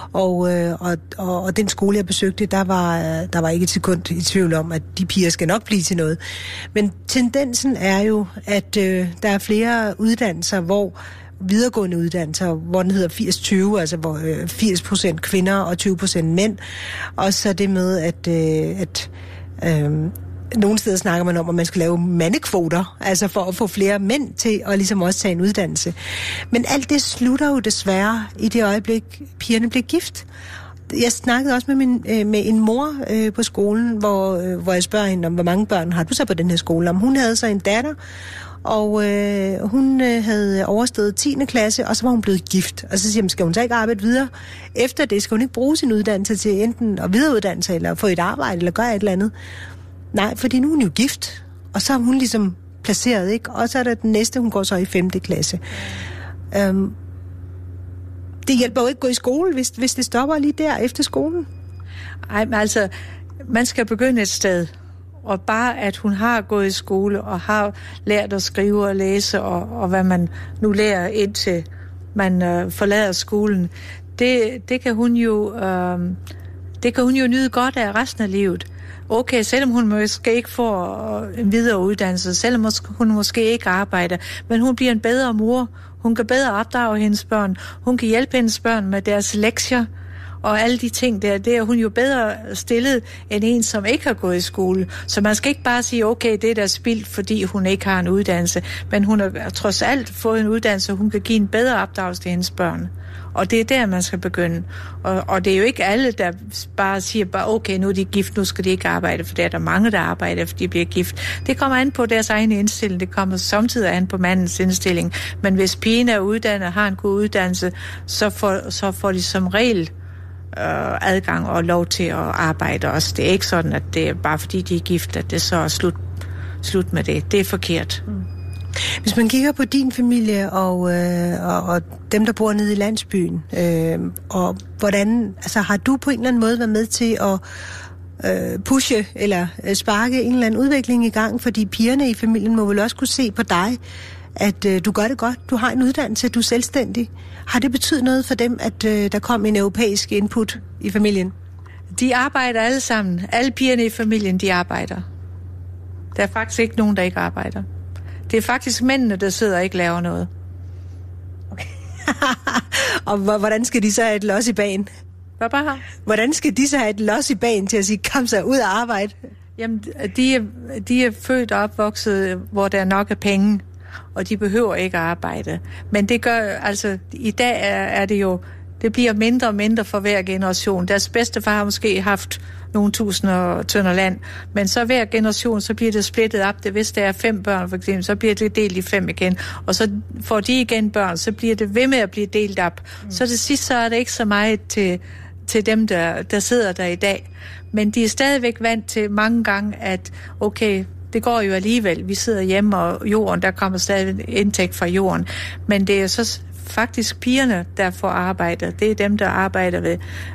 [SPEAKER 4] Og den skole, jeg besøgte, der var ikke et sekund i tvivl om, at de piger skal nok blive til noget. Men tendensen er jo, at der er flere uddannelser, videregående uddannelser, hvor den hedder 80-20, altså hvor 80% kvinder og 20% mænd. Og så det med, at nogle steder snakker man om, at man skal lave mandekvoter, altså for at få flere mænd til at ligesom også tage en uddannelse. Men alt det slutter jo desværre i det øjeblik, pigerne bliver gift. Jeg snakkede også med en mor på skolen, hvor jeg spørger hende om, hvor mange børn har du så på den her skole? Om hun havde så en datter, og hun havde overstået 10. klasse, og så var hun blevet gift. Og så siger hun, skal hun så ikke arbejde videre? Efter det skal hun ikke bruge sin uddannelse til enten at videreuddanne sig, eller få et arbejde, eller gøre et eller andet. Nej, fordi nu er hun jo gift, og så er hun ligesom placeret, ikke? Og så er der den næste, hun går så i 5. klasse. Det hjælper jo ikke at gå i skole, hvis det stopper lige der efter skolen.
[SPEAKER 2] Nej, men altså, man skal begynde et sted. Og bare at hun har gået i skole og har lært at skrive og læse og hvad man nu lærer indtil man forlader skolen, det kan hun jo nyde godt af resten af livet. Okay, selvom hun måske ikke får en videre uddannelse, selvom hun måske ikke arbejder, men hun bliver en bedre mor. Hun kan bedre opdrage hendes børn. Hun kan hjælpe hendes børn med deres lektier. Og alle de ting der, det er hun jo bedre stillet end en, som ikke har gået i skole. Så man skal ikke bare sige, okay, det er der spildt, fordi hun ikke har en uddannelse. Men hun har trods alt fået en uddannelse, og hun kan give en bedre opdragelse til hendes børn. Og det er der, man skal begynde. Og det er jo ikke alle, der bare siger, okay, nu er de gift, nu skal de ikke arbejde, for der er der mange, der arbejder, for de bliver gift. Det kommer an på deres egen indstilling, det kommer samtidig an på mandens indstilling. Men hvis pigen er uddannet og har en god uddannelse, så får de som regel adgang og lov til at arbejde også. Det er ikke sådan, at det er bare fordi de er gift, at det så er slut med det. Det er forkert.
[SPEAKER 4] Hvis man kigger på din familie og dem, der bor nede i landsbyen, og hvordan, altså har du på en eller anden måde været med til at pushe eller sparke en eller anden udvikling i gang, fordi pigerne i familien må vel også kunne se på dig, at du gør det godt, du har en uddannelse, du er selvstændig. Har det betydet noget for dem, at der kom en europæisk input i familien?
[SPEAKER 2] De arbejder alle sammen. Alle pigerne i familien, de arbejder. Der er faktisk ikke nogen, der ikke arbejder. Det er faktisk mændene, der sidder og ikke laver noget.
[SPEAKER 4] Okay. Og hvordan skal de så have et los i bagen?
[SPEAKER 2] Hvad bare?
[SPEAKER 4] Hvordan skal de så have et los i bagen til at sige, kom så ud og arbejde?
[SPEAKER 2] Jamen, de er født og opvokset, hvor der er nok af penge, og de behøver ikke at arbejde. Men det gør, altså, i dag er det jo, det bliver mindre og mindre for hver generation. Deres bedstefar har måske haft nogle tusinder tønder land, men så hver generation, så bliver det splittet op. Hvis der er 5 børn, for eksempel, så bliver det delt i 5 igen. Og så får de igen børn, så bliver det ved med at blive delt op. Så til sidst, så er det ikke så meget til dem, der sidder der i dag. Men de er stadigvæk vant til mange gange, at okay, det går jo alligevel. Vi sidder hjemme, og jorden, der kommer stadig indtægt fra jorden. Men det er så faktisk pigerne, der får arbejde. Det er dem, der arbejder ved,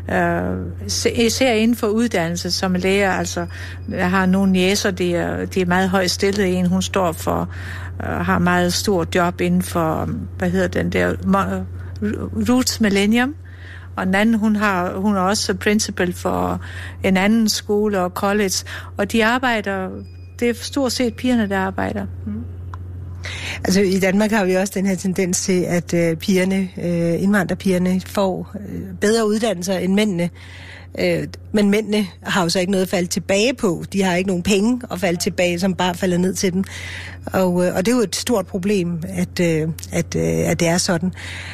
[SPEAKER 2] især inden for uddannelse som lærer. Altså, jeg har nogle niecer, de er meget højt stillede. En, hun står for, har meget stort job inden for, Roots Millennium. Og den anden, hun er også principal for en anden skole og college. Og de arbejder, det er stort set pigerne, der arbejder.
[SPEAKER 4] Altså i Danmark har vi også den her tendens til, at indvandrerpigerne får bedre uddannelser end mændene. Men mændene har jo så ikke noget at falde tilbage på. De har ikke nogen penge at falde tilbage, som bare falder ned til dem. Og det er jo et stort problem, at det er sådan.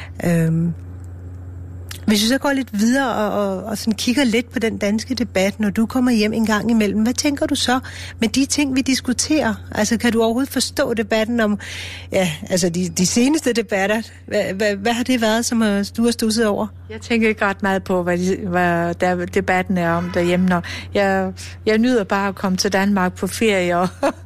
[SPEAKER 4] Hvis vi så går lidt videre og sådan kigger lidt på den danske debat, når du kommer hjem en gang imellem, hvad tænker du så med de ting, vi diskuterer? Altså, kan du overhovedet forstå debatten om, ja, altså de seneste debatter? Hvad har det været, som du har studset over?
[SPEAKER 2] Jeg tænker ikke ret meget på, hvad debatten er om derhjemme. Når jeg nyder bare at komme til Danmark på ferie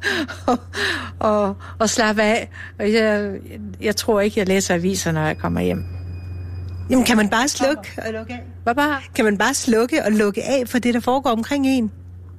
[SPEAKER 2] og slappe af. Og jeg tror ikke, jeg læser aviser, når jeg kommer hjem.
[SPEAKER 4] Jamen, kan man bare slukke og lukke af?
[SPEAKER 2] Hvad bare?
[SPEAKER 4] Kan man bare slukke og lukke af for det, der foregår omkring en?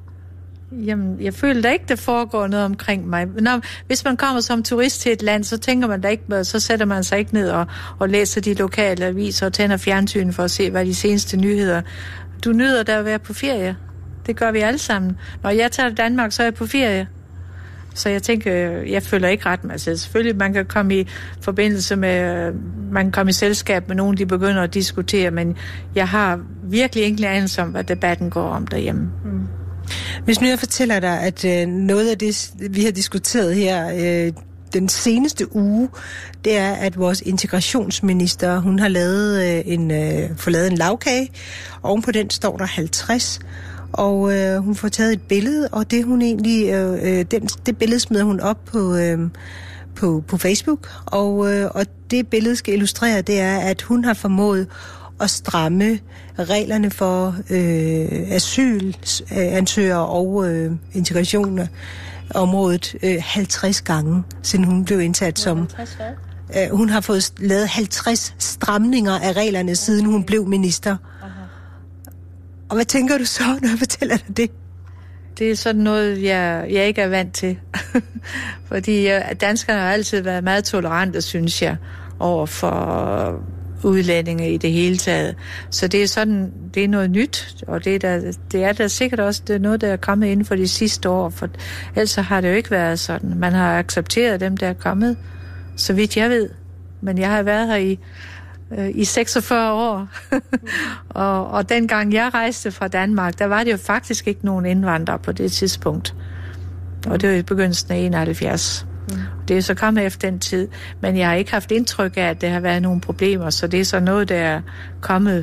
[SPEAKER 2] Jamen, jeg føler da ikke, der foregår noget omkring mig. Hvis man kommer som turist til et land, så tænker man da ikke, så sætter man sig ikke ned og læser de lokale aviser og tænder fjernsyn for at se, hvad de seneste nyheder. Du nyder da at være på ferie. Det gør vi alle sammen. Når jeg tager til Danmark, så er jeg på ferie. Så jeg tænker, jeg føler ikke ret mig selv. Selvfølgelig, man kan komme i forbindelse med, man kan komme i selskab med nogen, de begynder at diskutere, men jeg har virkelig ingen anelse om, hvad debatten går om derhjemme.
[SPEAKER 4] Hvis nu jeg fortæller dig, at noget af det, vi har diskuteret her den seneste uge, det er, at vores integrationsminister, hun har fået lavet en lagkage. Ovenpå den står der 50, og hun får taget et billede, og det hun egentlig, det billede smider hun op på Facebook, og det billede skal illustrere, det er, at hun har formået at stramme reglerne for asylansøgere og integrationsområdet 50 gange, siden hun blev indsat som... hun har fået lavet 50 stramninger af reglerne, siden hun blev minister. Og hvad tænker du så, når jeg fortæller dig det?
[SPEAKER 2] Det er sådan noget, jeg ikke er vant til. Fordi danskerne har altid været meget tolerante, synes jeg, over for udlændinge i det hele taget. Så det er sådan, det er noget nyt, og det er da sikkert også det er noget, der er kommet inden for de sidste år, for ellers har det jo ikke været sådan. Man har accepteret dem, der er kommet, så vidt jeg ved. Men jeg har været her i 46 år. og dengang jeg rejste fra Danmark, der var det jo faktisk ikke nogen indvandrere på det tidspunkt. Og det var i begyndelsen af 71. Det er så kommet efter den tid, men jeg har ikke haft indtryk af, at der har været nogle problemer, så det er så noget, der er kommet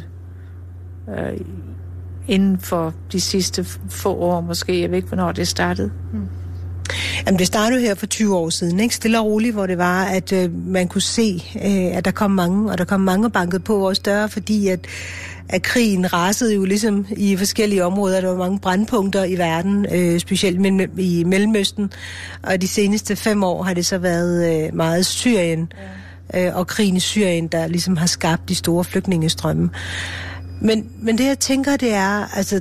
[SPEAKER 2] inden for de sidste få år måske. Jeg ved ikke, hvornår det startede.
[SPEAKER 4] Jamen, det startede her for 20 år siden, ikke? Stille og roligt, hvor det var, at man kunne se, at der kom mange banket på vores døre, fordi at krigen rasede jo ligesom i forskellige områder. Der var mange brandpunkter i verden, specielt i Mellemøsten. Og de seneste 5 år har det så været meget Syrien og krigen i Syrien, der ligesom har skabt de store flygtningestrømme. Men det jeg tænker, det er, altså,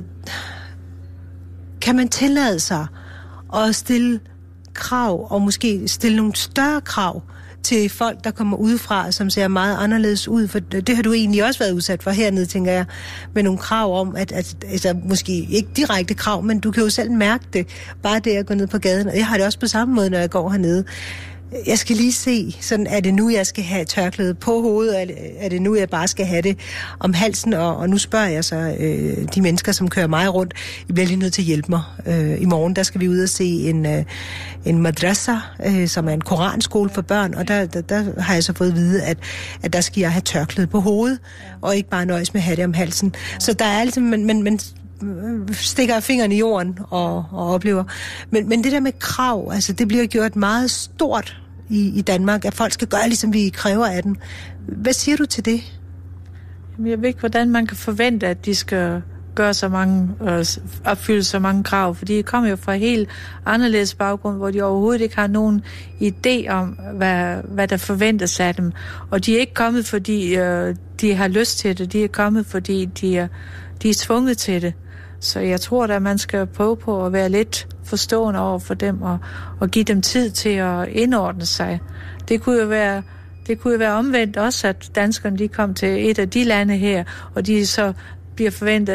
[SPEAKER 4] kan man tillade sig at stille krav, og måske stille nogle større krav til folk, der kommer udefra, som ser meget anderledes ud, for det har du egentlig også været udsat for hernede, tænker jeg, med nogle krav om, at altså, måske ikke direkte krav, men du kan jo selv mærke det, bare det at gå ned på gaden, og jeg har det også på samme måde, når jeg går hernede. Jeg skal lige se, sådan, er det nu, jeg skal have tørklædet på hovedet, er det nu, jeg bare skal have det om halsen, og nu spørger jeg så de mennesker, som kører mig rundt, I bliver lige nødt til at hjælpe mig. I morgen, der skal vi ud og se en madrasa, som er en koranskole for børn, og der har jeg så fået at vide, at der skal jeg have tørklædet på hovedet, og ikke bare nøjes med at have det om halsen. Så der er altså, man stikker fingeren i jorden og oplever. Men det der med krav, altså det bliver gjort meget stort i Danmark, at folk skal gøre, ligesom vi kræver af dem. Hvad siger du til det?
[SPEAKER 2] Jeg ved ikke, hvordan man kan forvente, at de skal gøre så mange, opfylde så mange krav, fordi de kommer jo fra helt anderledes baggrund, hvor de overhovedet ikke har nogen idé om, hvad der forventes af dem. Og de er ikke kommet, fordi de har lyst til det. De er kommet, fordi de er tvunget til det. Så jeg tror, at man skal prøve på at være lidt forstående over for dem og give dem tid til at indordne sig. Det kunne jo være omvendt også, at danskerne de kom til et af de lande her, og de så bliver forventet,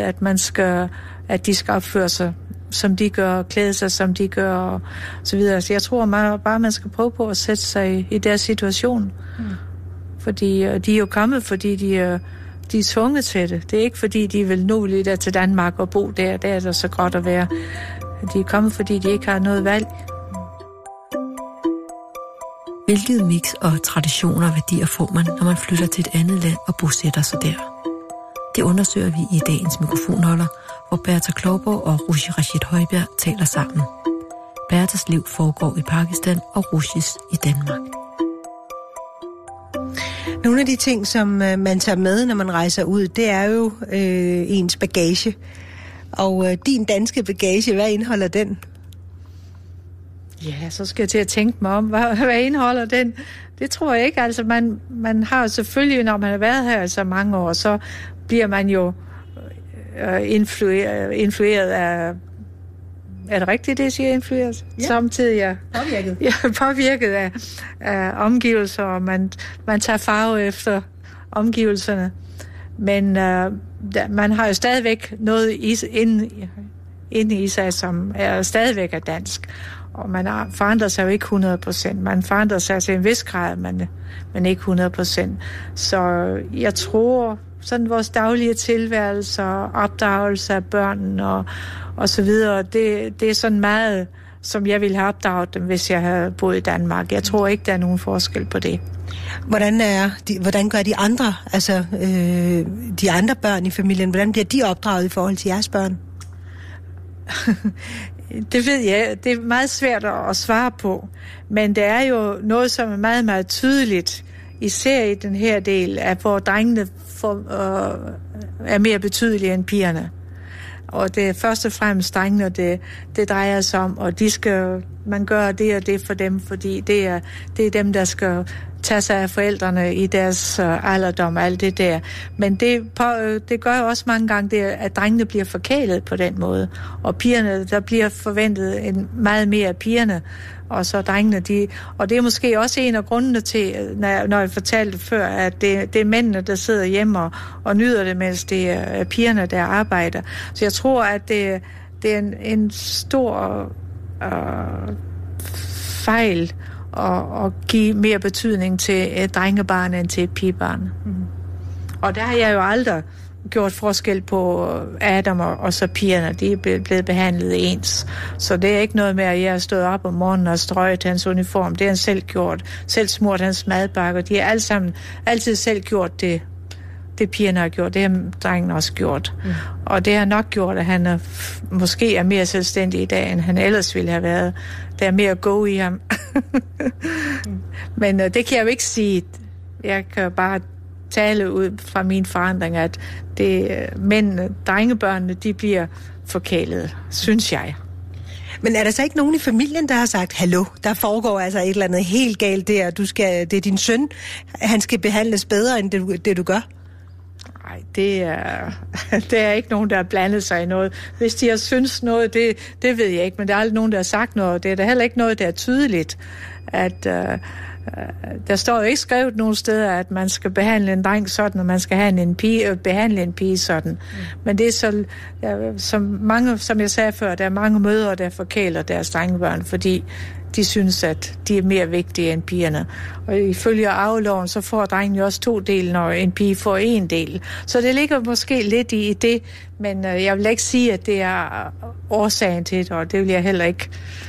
[SPEAKER 2] at de skal opføre sig, som de gør, klæde sig, som de gør, og så videre. Så jeg tror bare, man skal prøve på at sætte sig i deres situation. Fordi de er jo kommet, fordi de er tvunget til det. Det er ikke, fordi de vil nu lige der til Danmark og bo der. Der er det så godt at være. De er kommet, fordi de ikke har noget valg.
[SPEAKER 5] Hvilket mix og traditioner og værdier får man, når man flytter til et andet land og bosætter sig der? Det undersøger vi i dagens mikrofonholder, hvor Bertha Klovborg og Rushi Rashid Højbjerg taler sammen. Berthas liv foregår i Pakistan og Rushis i Danmark.
[SPEAKER 4] Nogle af de ting, som man tager med, når man rejser ud, det er jo ens bagage. Og din danske bagage, hvad indeholder den?
[SPEAKER 2] Ja, så skal jeg til at tænke mig om, hvad indeholder den? Det tror jeg ikke. Altså, man har jo selvfølgelig, når man har været her så mange år, så bliver man jo influeret af Er det rigtigt, det siger indflyder?
[SPEAKER 4] Ja.
[SPEAKER 2] Samtidig er påvirket af omgivelser, og man tager farve efter omgivelserne. Men man har jo stadigvæk noget inde i sig, som er stadigvæk er dansk. Og man forandrer sig jo ikke 100%. Man forandrer sig til en vis grad, men ikke 100%. Så jeg tror, sådan vores daglige tilværelse og opdragelse af børnene og så videre, det er sådan meget, som jeg ville have opdraget dem, hvis jeg havde boet i Danmark. Jeg tror ikke, der er nogen forskel på det.
[SPEAKER 4] Hvordan gør de andre, altså de andre børn i familien, hvordan bliver de opdraget i forhold til jeres børn?
[SPEAKER 2] Det ved jeg. Det er meget svært at svare på. Men det er jo noget, som er meget, meget tydeligt, især i den her del, hvor drengene er mere betydelige end pigerne. Og det er først og fremmest drengene, det drejer sig om, og man gør det og det for dem, fordi det er dem, der skal tage sig af forældrene i deres alderdom og alt det der. Men det gør jo også mange gange, at drengene bliver forkælet på den måde. Og pigerne, der bliver forventet meget mere af pigerne, og så drengene, og det er måske også en af grundene til, når jeg fortalte før, at det er mændene, der sidder hjemme og nyder det, mens det er pigerne, der arbejder. Så jeg tror, at det er en stor fejl at give mere betydning til et drengebarn end til et pigebarn. Mm. Og der har jeg jo aldrig gjort forskel på Adam og så pigerne. De er blevet behandlet ens. Så det er ikke noget med, at jeg har stået op om morgenen og strøget hans uniform. Det har han selv gjort. Selv smurt hans madbakker. De har alle sammen altid selv gjort det pigerne har gjort. Det har drengen også gjort. Mm. Og det har nok gjort, at han måske er mere selvstændig i dag, end han ellers ville have været. Der er mere go i ham. Men det kan jeg jo ikke sige. Jeg kan bare tale ud fra min forandring, at drengebørnene, de bliver forkælet, synes jeg.
[SPEAKER 4] Men er der så ikke nogen i familien, der har sagt, hallo, der foregår altså et eller andet helt galt der, det er din søn, han skal behandles bedre, end det du gør?
[SPEAKER 2] Nej, det er ikke nogen, der har blandet sig i noget. Hvis de har synes noget, det ved jeg ikke, men der er aldrig nogen, der har sagt noget. Det er der heller ikke noget, der er tydeligt. At der står jo ikke skrevet nogen steder, at man skal behandle en dreng sådan, og man skal have behandle en pige sådan. Mm. Men det er så, som jeg sagde før, der er mange mødre, der forkæler deres drengebørn, fordi de synes, at de er mere vigtige end pigerne. Og ifølge arveloven, så får drengen jo også 2 dele, når en pige får 1 del. Så det ligger måske lidt i det, men jeg vil ikke sige, at det er årsagen til det, og det vil jeg heller ikke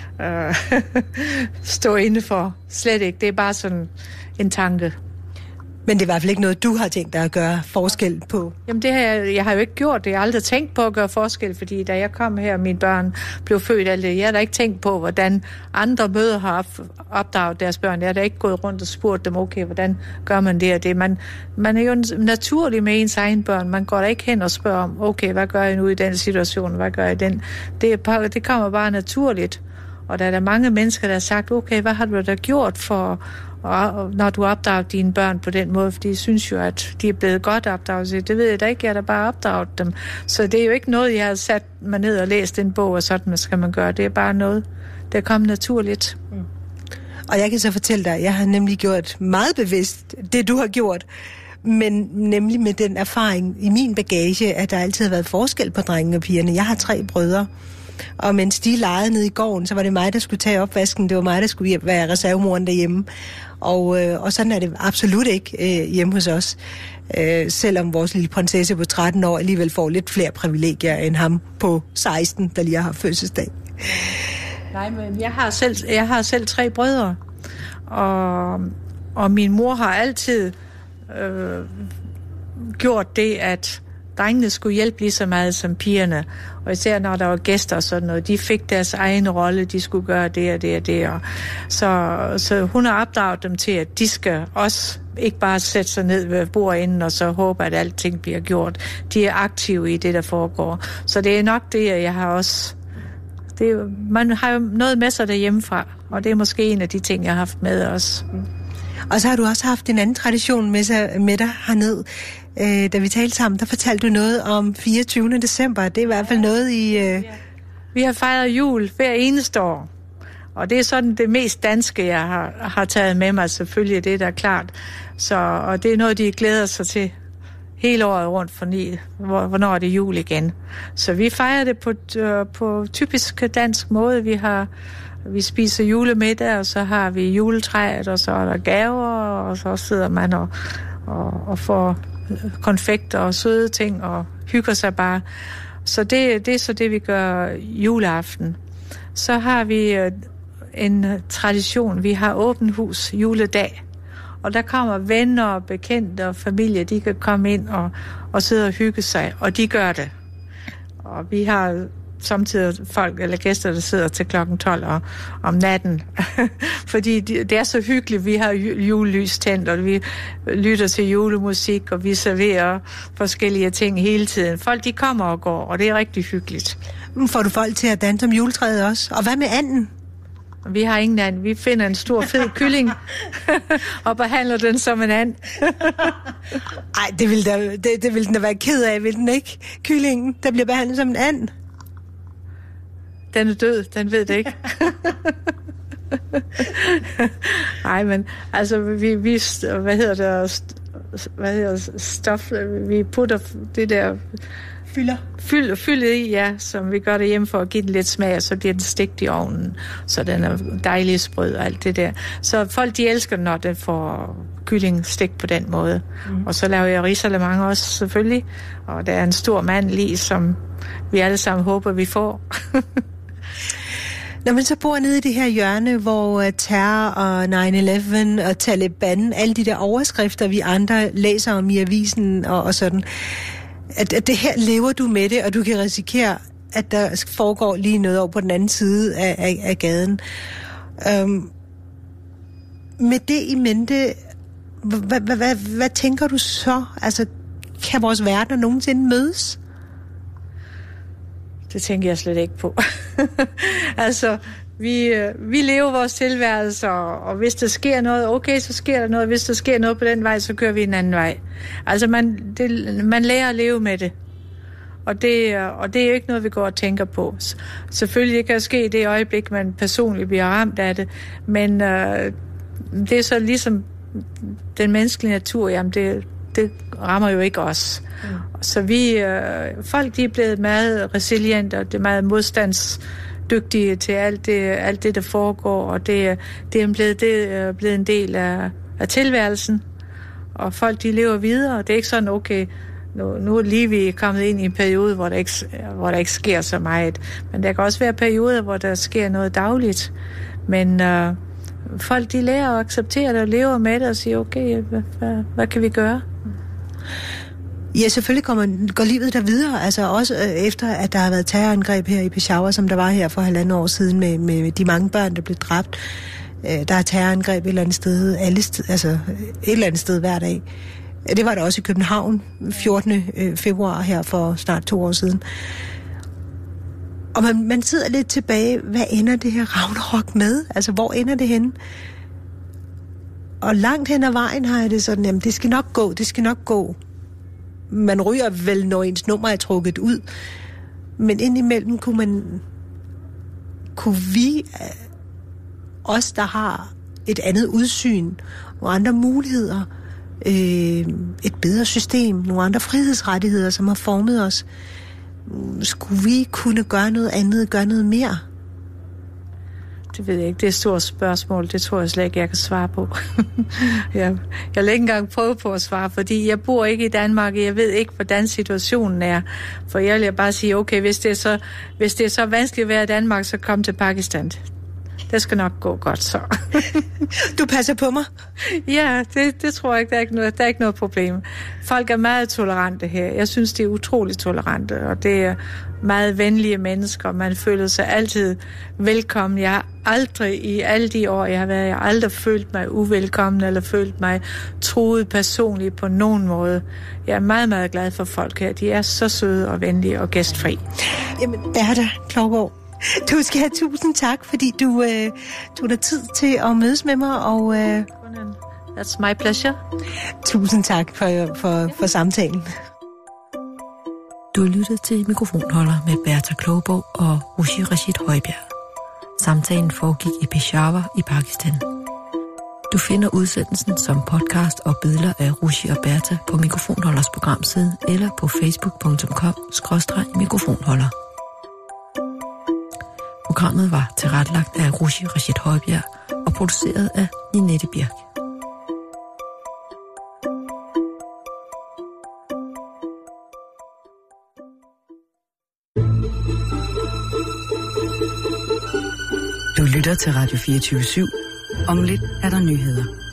[SPEAKER 2] stå inde for. Slet ikke. Det er bare sådan en tanke.
[SPEAKER 4] Men det er i hvert fald ikke noget, du har tænkt dig at gøre forskel på?
[SPEAKER 2] Jamen det jeg har jo ikke gjort det. Jeg har aldrig tænkt på at gøre forskel, fordi da jeg kom her, mine børn blev født, jeg har da ikke tænkt på, hvordan andre mødre har opdraget deres børn. Jeg har da ikke gået rundt og spurgt dem, okay, hvordan gør man det og det? Man er jo naturlig med ens egen børn. Man går da ikke hen og spørger om, okay, hvad gør jeg nu i den situation? Hvad gør jeg i den? Det kommer bare naturligt. Og der er der mange mennesker, der har sagt, okay, hvad har du da gjort for, når du opdrager dine børn på den måde? For de synes jo, at de er blevet godt opdraget. Det ved jeg da ikke, jeg har da bare opdraget dem. Så det er jo ikke noget, jeg har sat mig ned og læst en bog, og sådan skal man gøre. Det er bare noget, der kommer naturligt. Mm.
[SPEAKER 4] Og jeg kan så fortælle dig, jeg har nemlig gjort meget bevidst det, du har gjort. Men nemlig med den erfaring i min bagage, at der altid har været forskel på drengene og pigerne. Jeg har 3 brødre. Og mens de legede nede i gården, så var det mig, der skulle tage opvasken. Det var mig, der skulle være reservemoren derhjemme. Og sådan er det absolut ikke hjemme hos os. Selvom vores lille prinsesse på 13 år alligevel får lidt flere privilegier end ham på 16, der lige har fødselsdag.
[SPEAKER 2] Nej, men jeg har selv 3 brødre. Og min mor har altid gjort det, at drengene skulle hjælpe lige så meget som pigerne. Og især når der var gæster og sådan noget. De fik deres egen rolle, de skulle gøre det og det og det. Så hun har opdraget dem til, at de skal også ikke bare sætte sig ned ved bordenden og så håbe, at alting bliver gjort. De er aktive i det, der foregår. Så det er nok det, jeg har også... man har jo noget med sig derhjemmefra, og det er måske en af de ting, jeg har haft med os.
[SPEAKER 4] Og så har du også haft en anden tradition med dig herned. Da vi talte sammen, der fortalte du noget om 24. december. Det er i hvert fald noget,
[SPEAKER 2] Vi har fejret jul hver eneste år. Og det er sådan det mest danske, jeg har taget med mig, selvfølgelig, det der er klart. Og det er noget, de glæder sig til hele året rundt, hvornår er det jul igen. Så vi fejrer det på typisk dansk måde. Vi spiser julemiddag, og så har vi juletræet, og så er der gaver, og så sidder man og får konfekter og søde ting, og hygger sig bare. Så det er så det, vi gør juleaften. Så har vi en tradition. Vi har åbent hus juledag. Og der kommer venner og bekendte og familie, de kan komme ind og sidde og hygge sig, og de gør det. Og vi har samtidig folk eller gæster, der sidder til klokken 12 om natten. Fordi det er så hyggeligt. Vi har julelys tændt, og vi lytter til julemusik, og vi serverer forskellige ting hele tiden. Folk, de kommer og går, og det er rigtig hyggeligt.
[SPEAKER 4] Får du folk til at danse om juletræet også? Og hvad med anden?
[SPEAKER 2] Vi har ingen and. Vi finder en stor fed kylling og behandler den som en and.
[SPEAKER 4] Ej, det vil den da være ked af, vil den ikke? Kyllingen, der bliver behandlet som en and.
[SPEAKER 2] Den er død, den ved det ikke. Nej, men altså vi vi putter det der fyldet i, ja, som vi gør det hjemme for at give den lidt smag, og så bliver den stegt i ovnen, så den er dejlig sprød og alt det der. Så folk, de elsker, når den får kylling stegt på den måde. Og så laver jeg risalamande også, selvfølgelig, og der er en stor mandel, som vi alle sammen håber, vi får.
[SPEAKER 4] Når man så bor nede i det her hjørne, hvor terror og 9/11 og Taliban, alle de der overskrifter, vi andre læser om i avisen og sådan, at det her lever du med det, og du kan risikere, at der foregår lige noget over på den anden side af gaden. Med det i mente, hvad tænker du så? Altså, kan vores verdener nogensinde mødes?
[SPEAKER 2] Det tænker jeg slet ikke på. Altså, vi lever vores tilværelse, og hvis der sker noget, okay, så sker der noget. Hvis der sker noget på den vej, så kører vi en anden vej. Altså, man lærer at leve med det. Og det er jo ikke noget, vi går og tænker på. Selvfølgelig kan det ske i det øjeblik, man personligt bliver ramt af det, men det er så ligesom den menneskelige natur, jamen det rammer jo ikke os. Så folk, de er blevet meget resiliente, og det er meget modstandsdygtige til alt det, der foregår, og det er blevet en del af tilværelsen. Og folk, de lever videre, og det er ikke sådan, okay, nu er lige vi kommet ind i en periode, hvor der ikke sker så meget. Men der kan også være perioder, hvor der sker noget dagligt. Men folk, de lærer at acceptere det og lever med det og siger, okay, hvad kan vi gøre?
[SPEAKER 4] Ja, selvfølgelig går livet der videre, altså også efter, at der har været terrorangreb her i Peshawar, som der var her for 1,5 år siden med de mange børn, der blev dræbt. Der er terrorangreb et eller andet sted, et eller andet sted hver dag. Det var der også i København 14. februar her for snart 2 år siden. Og man sidder lidt tilbage, hvad ender det her Ragnarok med? Altså, hvor ender det henne? Og langt hen ad vejen har jeg det sådan, jamen det skal nok gå. Man ryger vel, når ens nummer er trukket ud. Men indimellem kunne vi, os der har et andet udsyn, nogle andre muligheder, et bedre system, nogle andre frihedsrettigheder, som har formet os, skulle vi kunne gøre noget andet, gøre noget mere?
[SPEAKER 2] Det ved jeg ikke. Det er et stort spørgsmål. Det tror jeg slet ikke, jeg kan svare på. Jeg vil ikke engang prøve på at svare, fordi jeg bor ikke i Danmark, og jeg ved ikke, hvordan situationen er. For jeg vil bare sige, okay, hvis det er så vanskeligt at være i Danmark, så kom til Pakistan. Det skal nok gå godt, så.
[SPEAKER 4] Du passer på mig?
[SPEAKER 2] Ja, det tror jeg ikke. Der er ikke noget problem. Folk er meget tolerante her. Jeg synes, de er utroligt tolerante, og det er meget venlige mennesker. Man føler sig altid velkommen. Jeg har aldrig i alle de år, jeg har aldrig følt mig uvelkommen, eller følt mig truet personligt på nogen måde. Jeg er meget, meget glad for folk her. De er så søde og venlige og gæstfri.
[SPEAKER 4] Jamen, Bertha Klovborg, du skal have 1000 tak, fordi du tog dig tid til at mødes med mig. Og,
[SPEAKER 2] That's my pleasure.
[SPEAKER 4] 1000 tak for samtalen.
[SPEAKER 5] Du har lyttet til Mikrofonholder med Berta Klovborg og Rushi Rashid Højbjerg. Samtalen foregik i Peshawar i Pakistan. Du finder udsendelsen som podcast og billeder af Rushi og Berta på Mikrofonholders programside eller på facebook.com/mikrofonholder. Programmet var tilrettelagt af Rushi Rashid Højbjerg og produceret af Ninette Birk.
[SPEAKER 1] Du lytter til Radio 24/7. Om lidt er der nyheder.